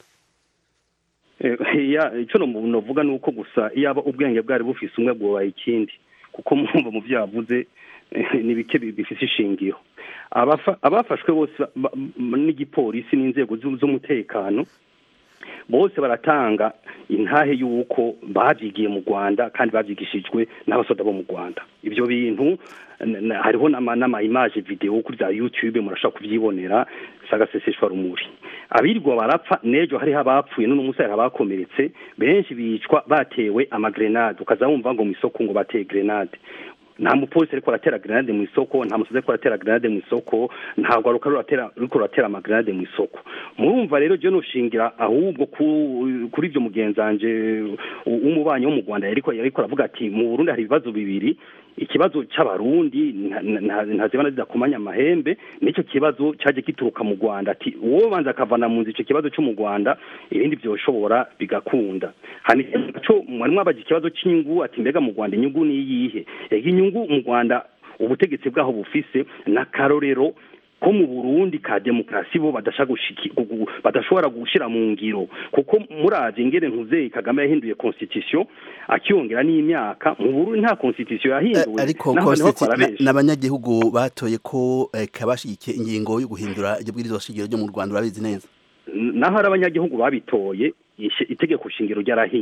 Icyo novuga nuko gusa iyaba ubwenge bwari bufise umwe bwobaye ikindi, kuko mwumva mu vyavuze ni bike bifise ishingiro. Abafashwe bose n'igipolisi n'inzego z'umutekano bose baratanga intahe y'uko bavyigiye mu Rwanda kandi bavyigishijwe n'abasoda bo mu Rwanda. Ibyo bintu hariho n'ama image video kuri za YouTube murashaka kuvyibonera sagaseseshwa rumuri. Abirwa barapfa nejo hari habapfuye none umusaya abakomeretse benshi bicwa batewe amagrenade ukazabumva ngo mu isoko ngo bateye grenade. Nta mupolisi ariko aratera grenade mu isoko, nta musozi ariko aratera grenade mu isoko, ntabwo ariko aratera amagrenade mu isoko. Murumva rero je noshingira ahubwo kuri ibyo mugenzanje umubanyi wo mu Rwanda yariko aravuga ati mu Burundi hari ibibazo bibiri, ikibazo c'abarundi ntazibana zidakumanya amahembe, nico kibazo cyaje kituruka mu Rwanda ati uwo banza akavana mu nzi ico kibazo cyo mu Rwanda ibindi byoshobora bigakunda. Hani cyo mwarimo abaje ikibazo cy'inyungu ati mbega mu Rwanda inyungu ni yihe? Inyungu mu Rwanda ubutegetsi bwaho bufise na karorero ko mu Burundi ka demokrasi bo badashobora gushira mu ngiro kuko muraje ingene ntuze Kagame yahinduye constitution akiyongera n'imyaka mu Burundi nta constitution yahinduwe ariko n'abanyagihugu batoye ko kabashigikiye ingingo yo guhindura iryo bwirizwa shingiro ryo mu Rwanda urabizi neza naho abanyagihugu babitoye itegeko shingiro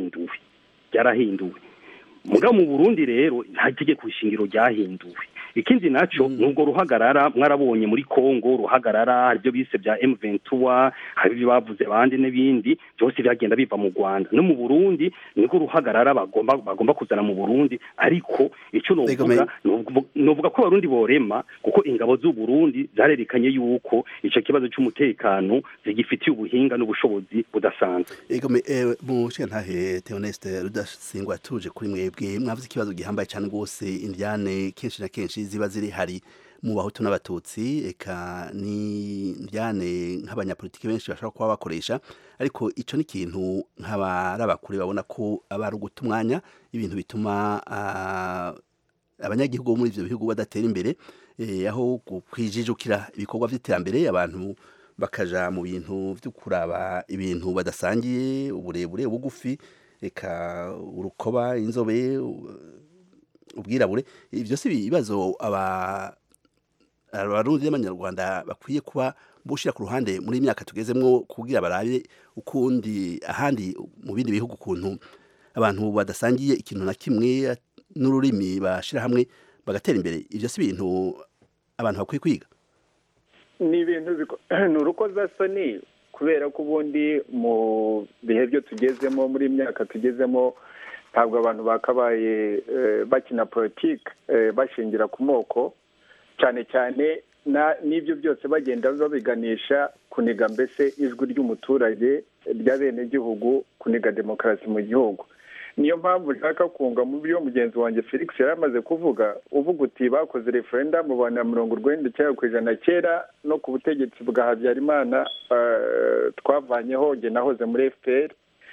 ryarahinduwe muga mu Burundi rero nta itegeko shingiro ryahinduwe. Ikindi naco nubwo ruhagarara mwarabonye muri Kongo ruhagarara ibyo bise bya M23 hari byo bavuze bandi n'ibindi byose byagenda biva mu Rwanda no mu Burundi niko ruhagarara bagomba kuzana mu Burundi ariko ico novuga ko abarundi borema kuko ingabo z'u Burundi zarerekanye yuko ico kibazo cy'umutekano zigifitiye ubuhinga n'ubushobozi budasanzwe. Mu ntahe Theoneste Rudasingwa tuje kuri mwebwe mwavuze ikibazo gihambaye cyane gose indyane kenshi na kenshi ziba ziri hari mu bahutu n'abatutsi eka ni ndyane nk'abanyapolitiki benshi bashobora kuba bakoresha ariko ico ni kintu nk'abarabakure babona ko abari ugutumwanya ibintu bituma abanyagihugu muri ivyo bihugu badatera imbere aho kwijijukira ibikorwa vy'iterambere abantu bakaja mu bintu byo kuraba ibintu badasangiye uburebure ubugufi eka urukoba inzobe ubwirabure ivyo si ibibazo abarundi n'abanyarwanda bakwiye kuba bushira ku ruhande muri imyaka tugezemwo kugira barabe ukundi ahandi mu bindi bihugu kuntu abantu badasangiye ikintu na kimwe n'ururimi bashira hamwe bagatera imbere ivyo si ibintu abantu bakwiye kwiga ni ibintu n'urukozasoni kubera ko ubundi mu bihe byo tugezemo muri imyaka tugezemo ntabwo abantu bakabaye bakina politiki bashingira ku moko cyane cyane n'ibyo byose bagenda babiganisha kuniga mbese ijwi ry'umuturage ry'abenegihugu kuniga demokarasi mu gihugu. Niyo mpamvu nshaka kunga mu byo mugenzi wanjye Felix yari amaze kuvuga uvuga uti bakoze referendum mu bana 99% kera no ku butegetsi bwa Habyarimana twavanyeho nge nahoze muri FPR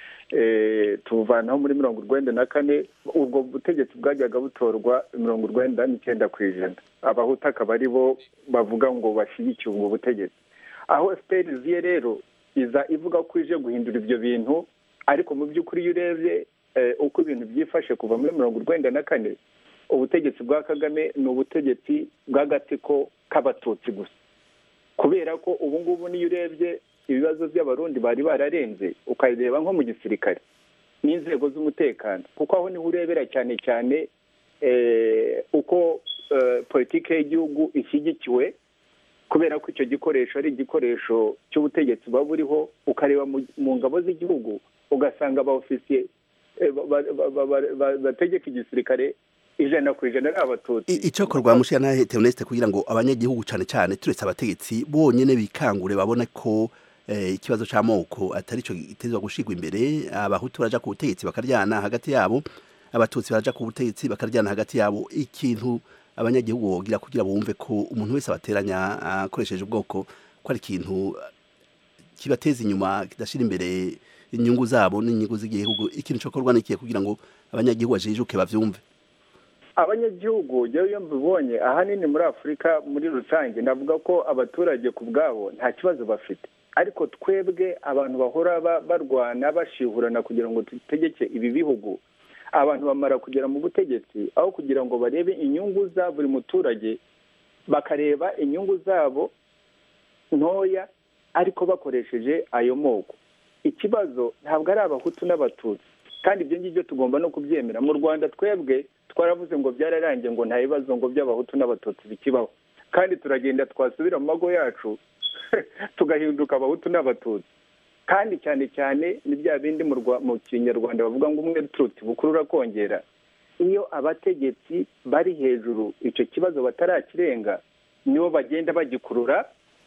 tuvanaho muri 94 ubwo butegetsi bwajyaga butorwa 99%. Abahutu akaba ari bo bavuga ngo bashyigikiye ubwo butegetsi. Aho FPR ziye rero iza ivuga ko ije guhindura ibyo bintu ariko mu by'ukuri yurebye uko ibintu byifashe kuva muri 94 ubutegetsi bwa Kagame ni ubutegetsi bw'agatsiko k'abatutsi gusa kubera ko ubu ngubu niyo urebye ibibazo by'abarundi bari bararenze ukayireba nko mu gisirikare n'inzego z'umutekano kuko aho niho urebera cyane cyane uko politike y'igihugu ishyigikiwe kubera ko icyo gikoresho ari igikoresho cy'ubutegetsi buba buriho ukareba mu ngabo z'igihugu ugasanga abaofisiye bategeka igisirikare 100% ari abatutsi. Icokorwa mushya na Theoneste kugira ngo abanyagihugu cyane cyane turetse abategetsi bonyene bikangure babona ko ikibazo c'amoko atari cyo gitezwa gushigwa imbere abahutu baraja ku butegetsi bakaryana hagati yabo abatutsi baraja ku butegetsi bakaryana hagati yabo ikintu abanyagihugu bogira kugira bumve ko umuntu wese abateranya akoresheje ubwoko ko ari ikintu kibateza inyuma kidashira imbere inyungu zabo n'inyungu z'igihugu ikintu cyokorwa n'ikiye kugira ngo abanyagihugu bajijuke bavyumve. Abanyagihugu iyo mbibonye ahanini muri Afurika muri rusange navuga ko abaturage ku bwabo nta kibazo bafite ariko twebwe abantu bahora barwana bashihurana kugira ngo tutegeke ibi bihugu abantu bamara kugera mu butegetsi aho kugira ngo barebe inyungu za buri muturage, bakareba inyungu zabo ntoya ariko bakoresheje ayo moko. Ikibazo ntabwo ari abahutu n'abatutsi, kandi ibyo ngibyo tugomba no kubyemera. Mu Rwanda twebwe twaravuze ngo byararangiye, ngo nta bibazo ngo by'abahutu n'abatutsi bikibaho, kandi turagenda twasubira mu mago yacu tugahinduka abahutu n'abatutsi. Kandi cyane cyane ni bya bindi mu Kinyarwanda bavuga ngo umwe turuti bukurura kongera. Iyo abategetsi bari hejuru icyo kibazo batarakirenga, nibo bagenda bagikurura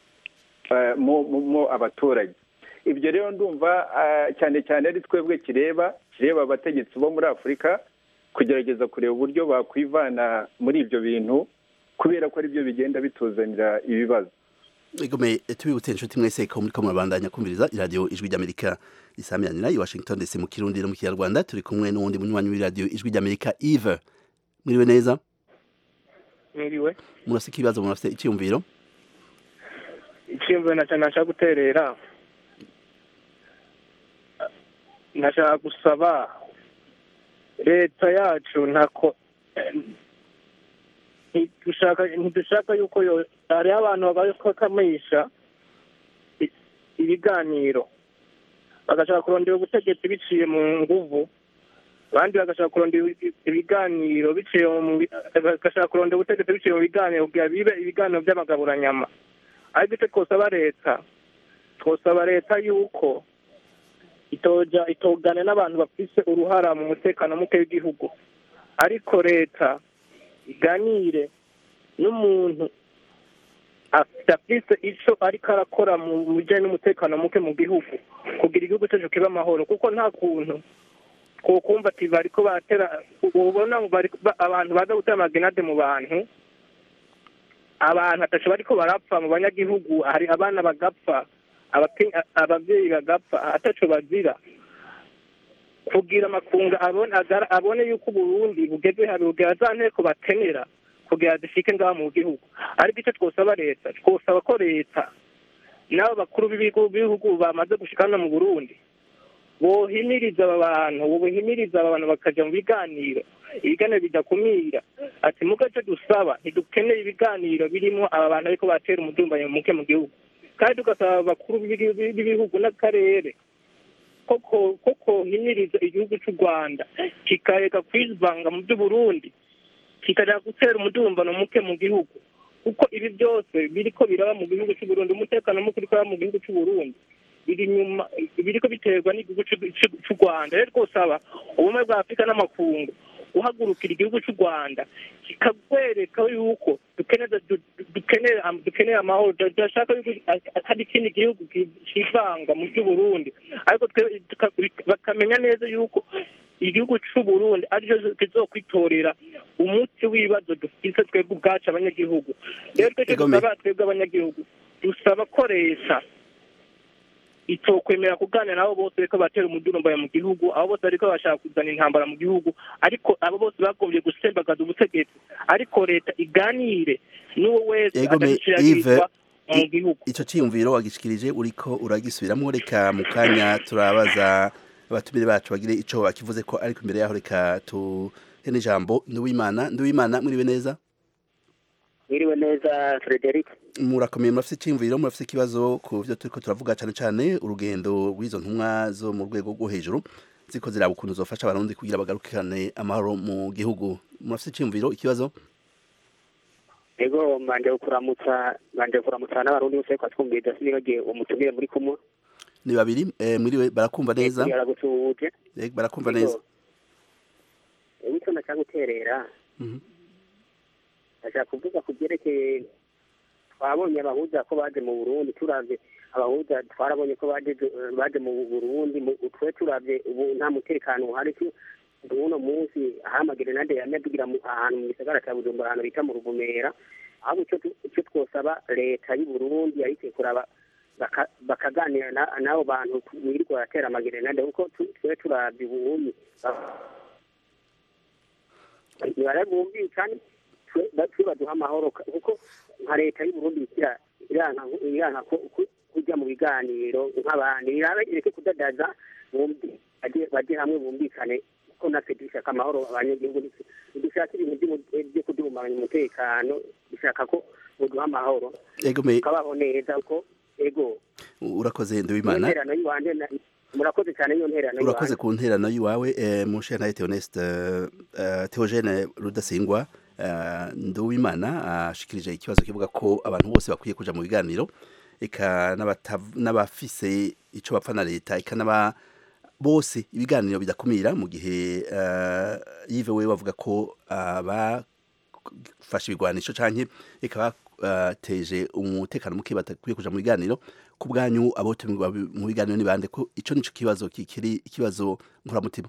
mu abaturage. Ibyo rero ndumva cyane cyane ari twebwe kireba abategetsi bo muri Afurika kugerageza kureba uburyo bakwivana muri ibyo bintu, kubera ko ari byo bigenda bituzanira ibibazo. Igome tubibutse inshuti mwese ko muri murabandanya kumviriza iradiyo Ijwi ry'Amerika risamiranira i Washington DC mu Kirundi no mu Kinyarwanda. Turi kumwe n'uwundi munywanyi w'iradiyo Ijwi ry'Amerika, Yves. Mwiriwe neza? Mwiriwe. Murafite ikibazo, murafite icyumviro? Icyumviro nashaka guterera, nashaka gusaba leta yacu ntako ntidushaka yuko hariho abantu bakamisha ibiganiro, bagashaka kurondera ubutegetsi biciye mu nguvu, abandi bagashaka kurondera ibiganiro bagashaka kurondera ubutegetsi biciye mu biganiro kugira bibe ibiganiro by'amagaburanyama. Ariko icyo twosaba leta yuko itogane n'abantu bafise uruhara mu mutekano muke w'igihugu, ariko leta iganire n'umuntu afite icyo ariko arakora mu bijyanye n'umutekano muke mu gihugu kugira igihugu cyacu kibe amahoro. Kuko nta kuntu twokumva ati bariko batera, ubona abantu baza gutera amagenade mu bantu, abantu ataco bariko barapfa mu banyagihugu, hari abana bagapfa, ababyeyi bagapfa ataco bazira, kugira amakunga abone yuko Burundi bugeze hari bugera za nteko bakenera kugira zishike ngaha mu gihugu. Ariko icyo twosaba leta, twosaba ko leta n'abo bakuru b'ibihugu bamaze gushikana mu Burundi bohimiriza aba bantu bakaja mu biganiro, ibiganiro bidakumira. Ati mu gace dusaba ntidukeneye ibiganiro birimo aba bantu ariko batera umudumbanyo muke mu gihugu, kandi tugasaba abakuru b'ibihugu n'akarere koko himiriza igihugu cy'u Rwanda kikareka kwivanga mu by'Uburundi, kikareka gutera umudumbano muke mu gihugu, kuko ibi byose biriko biraba mu gihugu cy'u Burundi, umutekano muke uriko uraba mu gihugu cy'u Burundi biriko biterwa n'igihugu cy'u Rwanda. Rero twosaba ubumwe bwa Afurika n'amakungu guhagurukira igihugu cy'u Rwanda kikakwereka yuko dukeneye amahoro, tudashaka yuko atari ikindi gihugu kivanga mu by'Uburundi, ariko bakamenya neza yuko igihugu cy'u Burundi aricyo kizokwitorera umuti w'ibibazo dufite twebwe ubwacu abanyagihugu. Rero twebwe abanyagihugu dusaba ko leta itokwemera kuganira nabo bose ariko batera umudurumbaye mu gihugu, abo bose ariko bashaka kuzana intambara mu gihugu, ariko abo bose bagombye gusembagaza ubutegetsi, ariko leta iganire n'uwo wese adashyikirizwa mu gihugu. Icyo cyiyumviro wagishikirije uriko uragisubiramo, reka mu kanya turabaza abatumire bacu bagire ico bakivuze ko, ariko imbere yaho reka tuhene ijambo Nduwimana. Mwiriwe neza? Mwiriwe neza Frederic. Murakomeye, murafite icyumviro, murafite ikibazo ku byo turiko turavuga cyane cyane urugendo rw'izo ntumwa zo mu rwego rwo hejuru ziko ziraba ukuntu zofasha abarundi kugira bagarukane amahoro mu gihugu. Murafite icyumviro, ikibazo? Ego manje kuramutsa n'abarundi bose ko twumvira sinibagiye umutumire muri kumwe. Ni babiri mwiriwe, barakumva neza? Barakumva neza. Icyo nashaka guterera ashaka kuvuga ku byerekeye twabonye abahuza ko baje mu Burundi, turavye abahuza twarabonye ko baje mu Burundi, twe turavye ubu nta mutekano uhari. Uno munsi ahamagerenade yanadugira ahantu mu gisagara cya Bujumbura, ahantu bita mu Ruvumera, aho icyo twosaba leta y'u Burundi yahise kuraba bakaganira n'abo bantu birirwa batera amagerenade, kuko twe turavye ubundi barabumvikana baduha amahoro, kuko nka leta y'u Burundi iranka kujya mu biganiro nk'abandi, ireke kudadaza baje hamwe bumvikane ko natwe dushaka amahoro abanyagihugu dushaka ibintu byo kuduhumanya umutekano dushaka ko buduha amahoro tukabaho neza uko ego urakoze Nduwimana murakoze cyane iyo nterano yiwawe urakoze ku nterano yiwawe Mushana Theogene Rudasingwa Nduwimana ashikirije ikibazo kivuga ko abantu bose bakwiye kuja mu biganiro eka n'abafise ico bapfa na leta eka n'aba bose ibiganiro bidakumira mu gihe yive we bavuga ko bafashe ibigwanisho canke eka bateje umutekano muke batakwiye kuja mu biganiro ku bwanyu abotumirwa mu biganiro ni bande ko ico nico kibazo kikiri ikibazo nkuramutima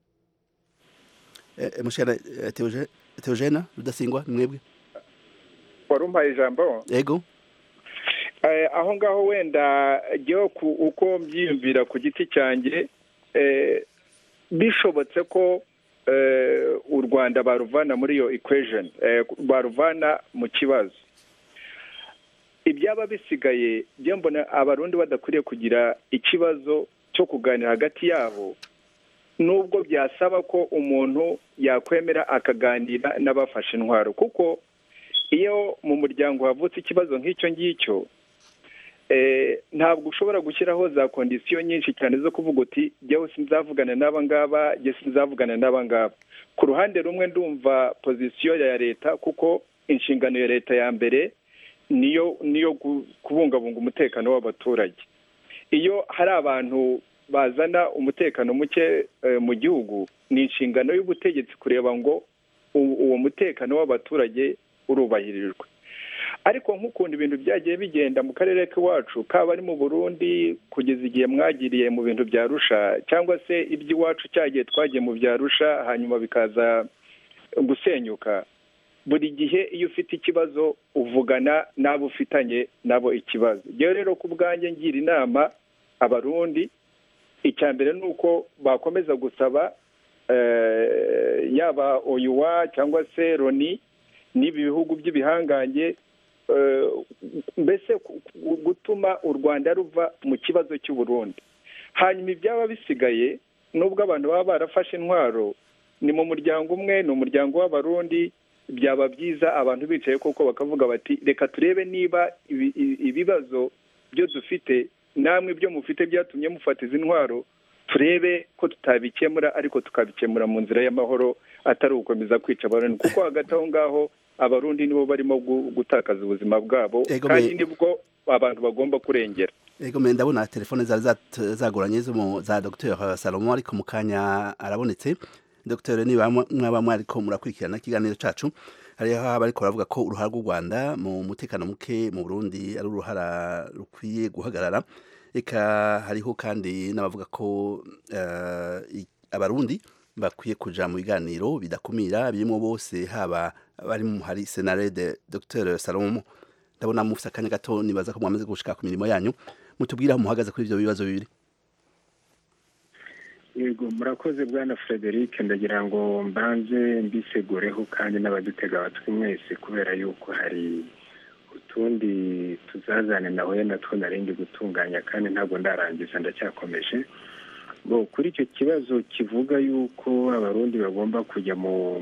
Mushana Theogene Rudasingwa mwebwe warumpaye ijambo yego aho ngaho wenda ryo uko mbyiyumvira ku giti cyanjye bishobotse ko u Rwanda baruvana muri iyo equation baruvana mu kibazo ibyaba bisigaye byo mbona abarundi badakwiriye kugira ikibazo cyo kuganira hagati yabo nubwo byasaba ko umuntu yakwemera akaganira n'abafashe intwaro kuko iyo mu muryango havutse ikibazo nk'icyo ngicyo ntabwo ushobora gushyiraho za kondisiyo nyinshi cyane zo kuvuga uti jyewe sinzavugana n'aba ngaba jye sinzavugana n'aba ngaba ku ruhande rumwe ndumva pozisiyo ya leta kuko inshingano ya leta ya mbere niyo kubungabunga umutekano w'abaturage iyo hari abantu bazana umutekano muke mu gihugu ni inshingano y'ubutegetsi kureba ngo uwo mutekano w'abaturage urubahirijwe ariko nk'ukuntu ibintu byagiye bigenda mu karere k'iwacu kaba ari mu Burundi kugeza igihe mwagiriye mu bintu bya Arusha cyangwa se iby'iwacu cyagiye twagiye mu bya Arusha hanyuma bikaza gusenyuka buri gihe iyo ufite ikibazo uvugana n'abo ufitanye nabo ikibazo rero ku bwanjye ngira inama abarundi icya mbere ni uko bakomeza gusaba yaba oyuwa cyangwa se Loni n'ibi bihugu by'ibihangange mbese gutuma u Rwanda ruva mu kibazo cy'u Burundi hanyuma ibyaba bisigaye nubwo abantu baba barafashe intwaro ni mu muryango umwe ni umuryango w'abarundi byaba byiza abantu bicaye koko bakavuga bati reka turebe niba ibibazo byo dufite namwe ibyo mufite byatumye mufata izi ntwaro turebe ko tutabikemura ariko tukabikemura mu nzira y'amahoro atari ugukomeza kwica abantu kuko hagati aho ngaho abarundi nibo barimo gutakaza ubuzima bwabo kandi nibwo abantu bagomba kurengera ego ndabona telefone zagoranye za Dr Salomo ariko mu kanya arabonetse Dr niba mwaba mwariko murakurikirana ikiganiro cacu hariho abariko baravuga ko uruhara rw'u Rwanda mu mutekano muke mu Burundi ari uruhara rukwiye guhagarara eka hariho kandi n'abavuga ko abarundi bakwiye kuja mu biganiro bidakumira birimo bose haba bari mu hari Senarede Dr Salomo ndabona mufite akanya gato nibaza ko mwamaze gushika ku mirimo yanyu mutubwira muhagaze kuri ivyo bibazo bibiri yego murakoze bwana Frederic ndagira ngo mbanze mbisegureho kandi n'abadutega abatwi mwese kubera yuko hari utundi tuzazane nawe natwo narindi gutunganya kandi ntabwo ndarangiza ndacyakomeje bo kuri icyo kibazo kivuga yuko abarundi bagomba kujya mu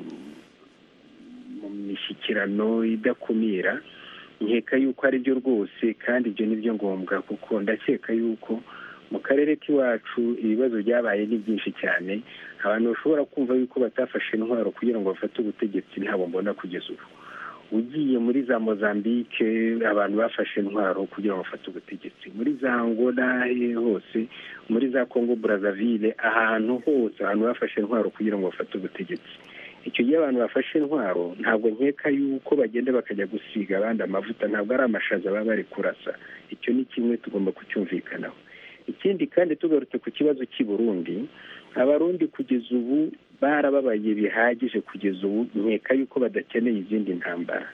mishyikirano idakumira nkeka yuko ari byo rwose kandi ibyo ni byo ngombwa kuko ndakeka yuko mu karere k'iwacu ibibazo byabaye ni byinshi cyane abantu bashobora kumva yuko batafashe intwaro kugira ngo bafate ubutegetsi ntabwo mbona kugeza ubu ugiye muri za Mozambique abantu bafashe intwaro kugira ngo bafate ubutegetsi muri za Angola hose muri za Congo Brazzaville ahantu hose abantu bafashe intwaro kugira ngo bafate ubutegetsi icyo gihe abantu bafashe intwaro ntabwo nkeka yuko bagenda bakajya gusiga abandi amavuta ntabwo ari amashaza baba bari kurasa icyo ni kimwe tugomba kucyumvikanaho ikindi kandi tugarutse ku kibazo cy'i Burundi abarundi kugeza ubu barababaye bihagije kugeza ubu nkeka yuko badakeneye izindi ntambara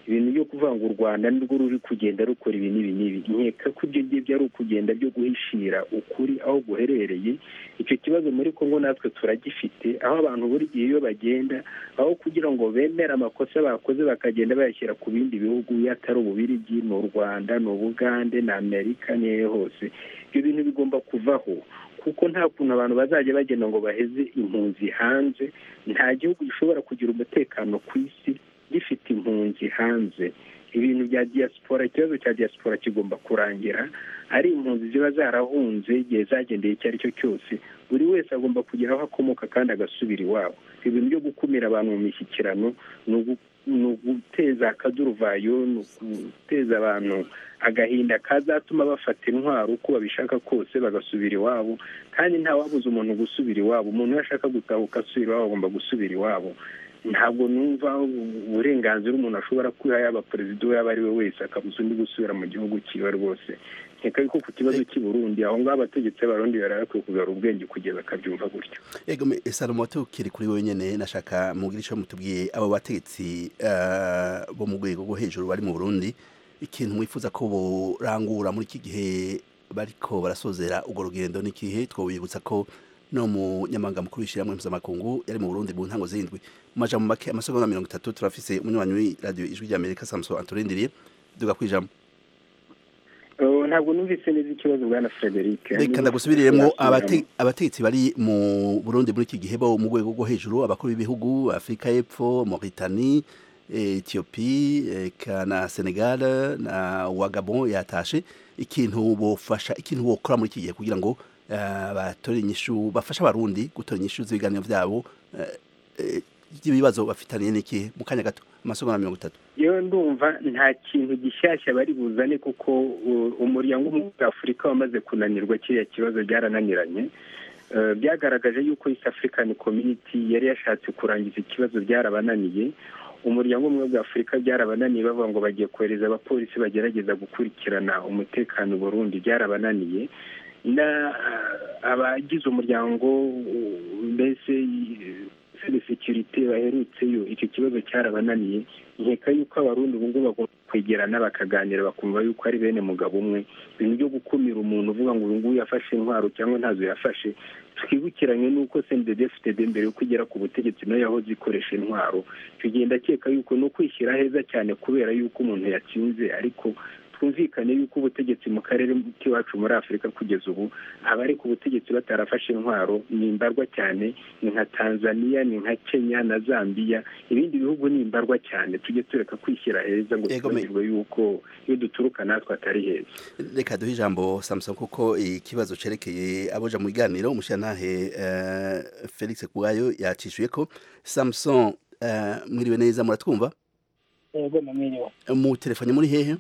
ibintu byo kuvuga ngo u Rwanda nirwo ruri kugenda rukora ibi n'ibi nkeka ko ibyo ngibyo ari ukugenda byo guhishira ukuri aho guherereye. Icyo kibazo muri Kongo natwe turagifite, aho abantu buri gihe iyo bagenda aho kugira ngo bemere amakosa bakoze bakagenda bayashyira ku bindi bihugu, yatari Ububirigi, ni u Rwanda, ni Ubugande, na Amerika, nihe hose. Ibyo bintu bigomba kuvaho, kuko nta kuntu abantu bazajya bagenda ngo baheze impunzi hanze. Nta gihugu gishobora kugira umutekano ku isi gifite impunzi hanze. Ibintu bya diaspora, ikibazo cya diaspora kigomba kurangira. Ari impunzi ziba zarahunze igihe zagendeye icyo ari cyo cyose, buri wese agomba kugira aho akomoka kandi agasubira iwabo. Ibintu byo gukumira abantu mu mishyikirano ni uguteza akaduruvayo, ni uguteza abantu agahinda kazatuma bafata intwaro uko babishaka kose bagasubira iwabo, kandi nta wabuze umuntu gusubira iwabo. Umuntu iyo ashaka gutahuka asubira iwabo agomba gusubira iwabo. Ntabwo numva uburenganzira umuntu ashobora kwiha yaba perezida uwo yaba ari we wese akabuza undi gusubira mu gihugu cyiwe rwose. Nkeka yuko ku kibazo cy'i Burundi aho ngaho abategetsi b'Abarundi barakwiye kugarura ubwenge kugeza akabyumva gutyo. Yego Salomo tukiri kuri wowe nyene, nashaka mugira ico mutubwiye abo bategetsi bo mu rwego rwo hejuru bari mu Burundi, ikintu mwifuza ko borangura muri iki gihe bariko barasozera urwo rugendo n'ikihe? Twobibutsa ko no mu nyamanga mukuru w'ishyirahamwe mpuzamakungu yari mu Burundi mu ntango z'indwi. Mu majambo make amasegonda 30 turafise umunywanyi w'iradio Ijwi ry'Amerika Samson aturindiriye, duga kwijambo. Ntabwo numvise neza ikibazo bwana Frederic. Reka ndagusubiriremo abategetsi bari mu Burundi muri iki gihe bo mu rwego rwo hejuru, abakuru b'ibihugu Afrika y'Epfo, Mauritanie, Ethiopie, na Senegal na Gabon yatashe. Ikintu bofasha, ikintu bokora muri iki gihe kugira ngo batore inyishu, bafasha Abarundi gutora inyishu z'ibiganiro byabo ibibazo bafitaniye n'iki? Mu kanya gato amasegonda 30. Yewe ndumva nta kintu gishyashya bari buzane, kuko umuryango wa Afurika wamaze kunanirwa kiriya kibazo, byarananiranye. Byagaragaje yuko East African Community yari yashatse kurangiza ikibazo, byarabananiye. Umuryango umwe wa Afurika byarabananiye, bavuga ngo bagiye kohereza abapolisi bagerageza gukurikirana umutekano mu Burundi, byarabananiye. Na abagize umuryango mbese security baherutseyo, icyo kibazo cyarabananiye. Nkeka yuko Abarundi ubu ngubu bagomba kwegerana bakaganira, bakumva yuko ari bene mugabo umwe. Ibintu byo gukumira umuntu uvuga ngo uyu nguyu yafashe intwaro cyangwa ntazo yafashe, twibukiranye nuko CNDD-FDD mbere yo kugera ku butegetsi nayo yahoze ikoresha intwaro. Tugenda keka yuko no kwishyira heza cyane kubera yuko umuntu yatsinze, ariko twumvikane yuko ubutegetsi mu karere k'iwacu muri Afurika kugeza ubu abari ku butegetsi batarafashe intwaro ni imbarwa cyane. Ni nka Tanzania, ni nka Kenya na Zambia, ibindi bihugu ni imbarwa cyane. Tujye tureka kwishyira heza ngo twumve yuko iyo duturuka natwe atari heza. Reka duhe ijambo Samson, kuko ikibazo cerekeye aboja mu biganiro umushyiranahe Felix Kugayo yacishuye ko. Samson, mwiriwe neza, muratwumva? Yego mwiriwe. Mu telefone muri hehe?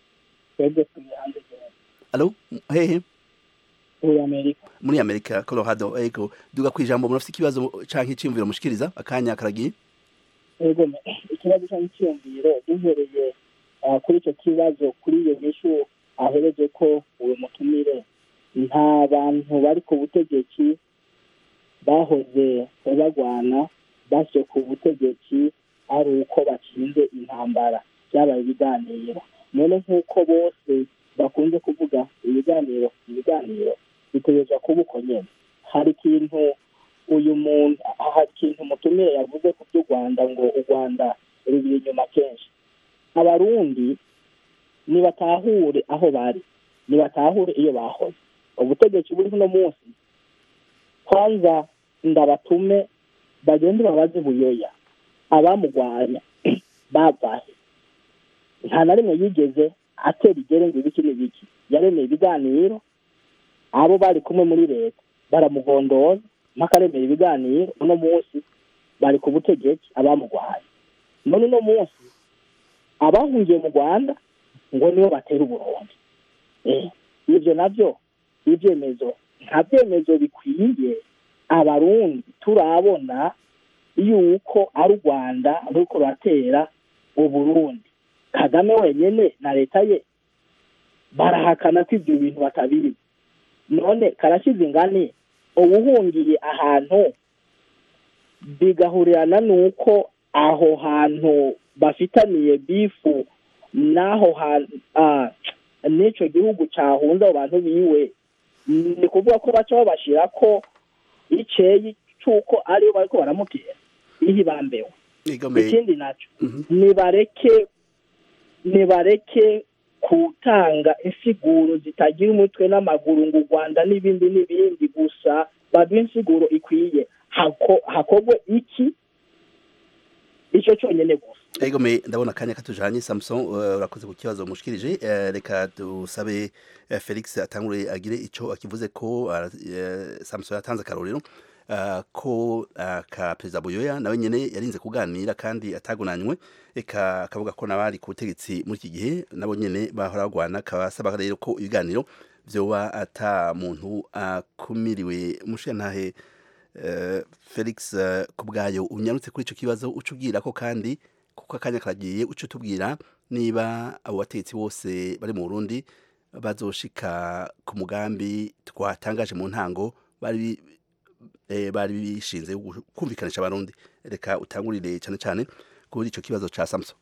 Hello, hehe? Muri Amerika, Colorado. Ego, duga kwijambo, murafite ikibazo canke iciyumviro mushikiriza, akanya karagiye? Yego, ikibazo canke iciyumviro duhereye kuri icyo kibazo, kuri iyo nyishu ahereje ko uwo mutumire nta bantu bari ku butegetsi bahoze bagwana bashe ku butegetsi ari uko bakinze intambara, byabaye ibiganiro. None nk'uko bose bakunze kuvuga ibiganiro bitegerezwa kuba uko nyene. Hari ikintu umutumire yavuze ku by'u Rwanda, ngo u Rwanda rubiri inyuma kenshi. Abarundi nibatahure aho bari, nibatahure iyo bahoze. Ubutegetsi buri uno munsi, kwanza ndabatume bagende babaze Buyoya abamugwanya babahe. Nta na rimwe yigeze atera igere ngo ibiki n'ibiki. Yaremeye ibiganiro, abo bari kumwe muri leta baramugondoza mpaka aremeye ibiganiro. Uno munsi bari ku butegetsi abamugwaye. None uno munsi abahungiye mu Rwanda ngo nibo batera Uburundi. Ibyo nabyo ibyemezo nta byemezo bikwiye. Abarundi turabona yuko ari u Rwanda ruko ratera Uburundi. Kagame wenyene na leta ye barahakana ko ibyo bintu batabizi. None karashize ingane ubuhungiye ahantu bigahurirana nuko aho hantu bafitaniye bifu n'aho n'icyo gihugu cyahunze abo bantu biwe, ni kuvuga ko baca babashyira ko icyeyi cy'uko ariyo bariko baramubwira ihibambewe. Ikindi nacyo nibareke gutanga insiguro zitagira umutwe n'amaguru ngo u Rwanda n'ibindi gusa, baduhe insiguro ikwiye, hakorwe iki, icyo cyonyine gusa. Egome ndabona kanya katujanye Samson, urakoze ku kibazo mushikirije. Reka dusabe Felix atangure agire ico akivuze ko Samson yatanze karorero ko ka Perezida Buyoya nawe nyene yarinze kuganira kandi atagunanywe, eka akavuga ko nabari ku butegetsi muri iki gihe nabo nyene bahora bagwana, kabasaba rero ko ibiganiro vyoba ata muntu akumiriwe. Mushantahe Felix, kubwayo unyarutse kuri ico kibazo ucubwira ko kandi kuko akanya karagiye uco tubwira niba abo bategetsi bose bari mu Burundi bazoshika ku mugambi twatangaje mu ntango bari bishinze kumvikanisha abarundi. Reka utangurire cyane cyane kuri ico kibazo ca Samson.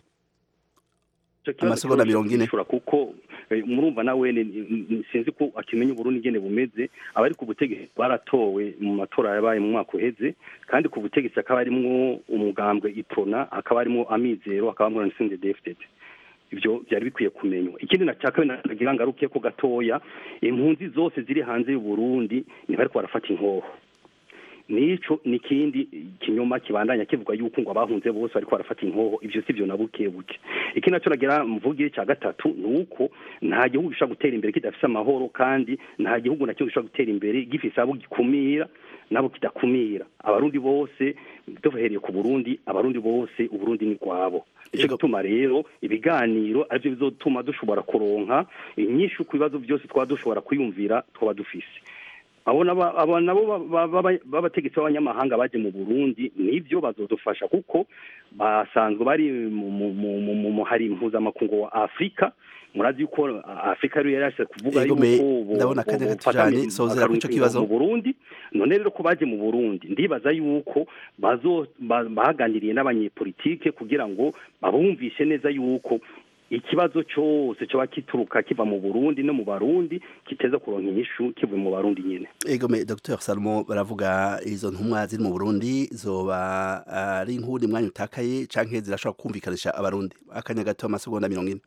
Amasegonda 40 kuko murumva nawe sinzi ko akimenya Burundi ngene bumeze. Abari ku butegetsi baratowe mu matora yabaye mu mwaka uheze, kandi ku butegetsi akaba arimwo umugambwe Iprona, akaba arimwo Amizero, akaba arimwo Nsinde DFDD. Ibyo byari bikwiye kumenywa. Ikindi nacaka nagira ngaruke ko gatoya, impunzi zose ziri hanze y'u Burundi ni bari ko barafata inkoho. Nico nikindi kinyoma kibandanya kivuga yuko ngo abahunze bose ariko barafata inkoho. Ivyo sivyo nabuke buke. Iki naco nagira mvugire cya gatatu nuko nta gihugu gishaka gutera imbere kidafise amahoro, kandi nta gihugu nacyo gishaka gutera imbere gifise abo gikumira nabo kidakumira. Abarundi bose tuvahereye ku Burundi, abarundi bose Uburundi ni kwabo. Ico gituma rero ibiganiro arivyo bizotuma dushobora kuronka inyishu ku bibazo byose twadushobora kuyumvira twaba dufise. Abo nabo babategetsi b'abanyamahanga baje mu Burundi nivyo bazodufasha, kuko basanzwe bari mu hari impuzamakungu wa Afrika. Murazi yuko Afrika rero yarashe kuvuga yuko ndabona kanya gatujanye sozera ku ico kibazo mu Burundi. None rero ko baje mu Burundi ndibaza yuko baganiriye n'abanyepolitike kugira ngo babumvishe neza yuko ikibazo cyose cyo bakituruka kiva mu Burundi no mu Barundi kiteza kuronka inyishu kivuye mu Barundi nyene. Egome Dr. Salomo baravuga izo ntumwa ziri mu Burundi zoba ari inkuru mwanya utakaye canke zirashobora kumvikanisha abarundi. Akanya gato amasegonda 40.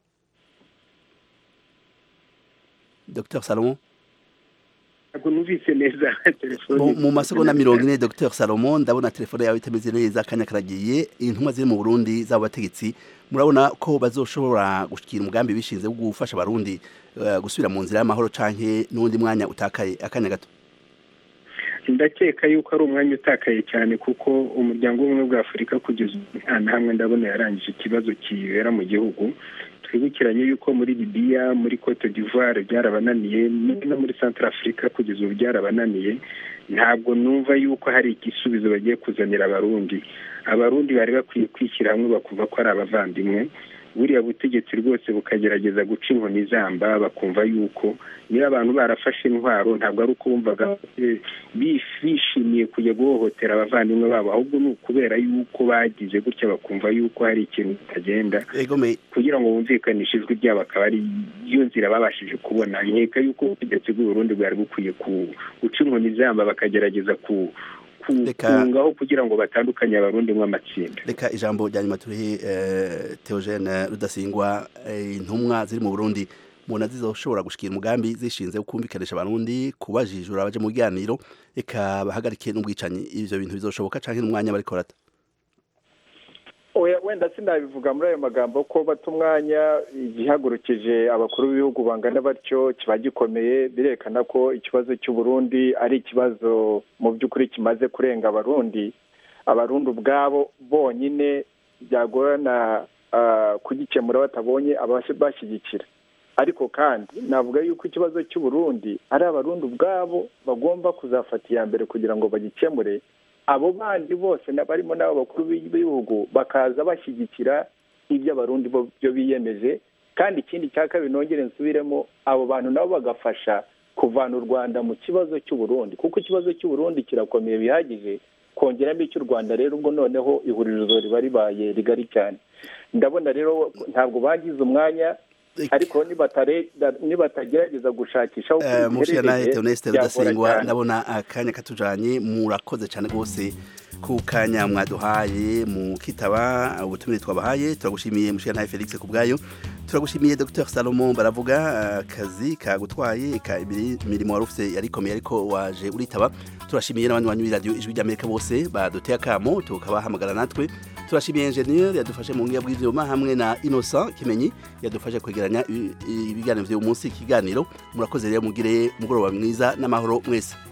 Dr. Salomo numvise neza telefone mu masegonda 40. Dr. Salomo ndabona telefone yawe itameze neza, akanya karagiye. Intumwa ziri mu Burundi zabo bategetsi murabona ko bazoshobora gushikira umugambi bishinze wo gufasha abarundi gusubira mu nzira y'amahoro canke n'undi mwanya utakaye? Akanya gato. Ndakeka yuko ari umwanya utakaye cyane, kuko umuryango w'ubumwe bwa Afurika kugeza nta hamwe ndabona yarangije ikibazo kibera mu gihugu. Twibukiranye yuko muri Libya, muri Cote d'Ivoire byarabananiye, no muri Central Africa kugeza ubu byarabananiye. Ntabwo numva yuko hari igisubizo bagiye kuzanira abarundi. Abarundi bari bakwiye kwishyira hamwe bakumva ko ari abavandimwe. Buriya butegetsi rwose bukagerageza guca inkoni zamba, bakumva yuko niba abantu barafashe intwaro ntabwo ari uko bumvaga bishimiye kujya guhohotera abavandimwe babo, ahubwo ni ukubera yuko bagize gutya bakumva yuko hari ikintu kitagenda, kugira ngo bumvikanishe ijwi ryabo, akaba ari iyo nzira babashije kubona. Nkeka yuko ubutegetsi bw'u Burundi bwari bukwiye guca inkoni zamba bakagerageza kungaho kugira ngo batandukanye abarundi mu amatsinda. Reka ijambo rya nyuma turihe Theogene Rudasingwa. Intumwa ziri mu Burundi mubona zizoshobora gushikira umugambi zishinze ukumvikanisha abarundi, kubajijura abaje mu biganiro, eka bahagarike n'ubwicanyi? Ivyo bintu bizoshoboka canke n'umwanya bariko rata? Wenda sinabivuga muri ayo magambo ko bata umwanya. Igihagurukije abakuru b'ibihugu bangana batyo kiba gikomeye, birekana ko ikibazo cy'u Burundi ari ikibazo mu by'ukuri kimaze kurenga abarundi ubwabo bonyine, byagorana kugikemura batabonye abashyigikira. Ariko kandi navuga yuko ikibazo cy'u Burundi ari abarundi ubwabo bagomba kuzafata iya mbere kugira ngo bagikemure. Abo bandi bose barimo n'abo bakuru b'ibihugu bakaza bashyigikira ibyo abarundi byo biyemeje. Kandi ikindi cya kabiri nongere nsubiremo, abo bantu nabo bagafasha kuvana u Rwanda mu kibazo cy'u Burundi, kuko ikibazo cy'u Burundi kirakomeye bihagije kongeramo icy'u Rwanda rero ubwo noneho ihuriro riba ribaye rigari cyane. Ndabona rero ntabwo bagize umwanya ariko nibatagerageza gushakisha mushana Theoneste Rudasingwa ndabona akanya katujanye murakoze cyane gose ku kanya mwaduhaye mu kitaba ubutumire twabahaye turagushimiye mushana Felix kubgayo turagushimiye Dr Salomon baravuga akazi kagutwaye imirimo warufite yarikomeye ariko waje uritaba turashimiye n'abandi banyu b'iradio ijwi ry'Amerika bose baduteye akamo tukabahamagara natwe turashimiye engineer yadufashe mu ngiya bw'ivyuma hamwe na Innocent Kimenyi yadufashe kwegeranya ibiganiro vyo munsi ikiganiro murakoze rero mugire mugoroba mwiza n'amahoro mwese.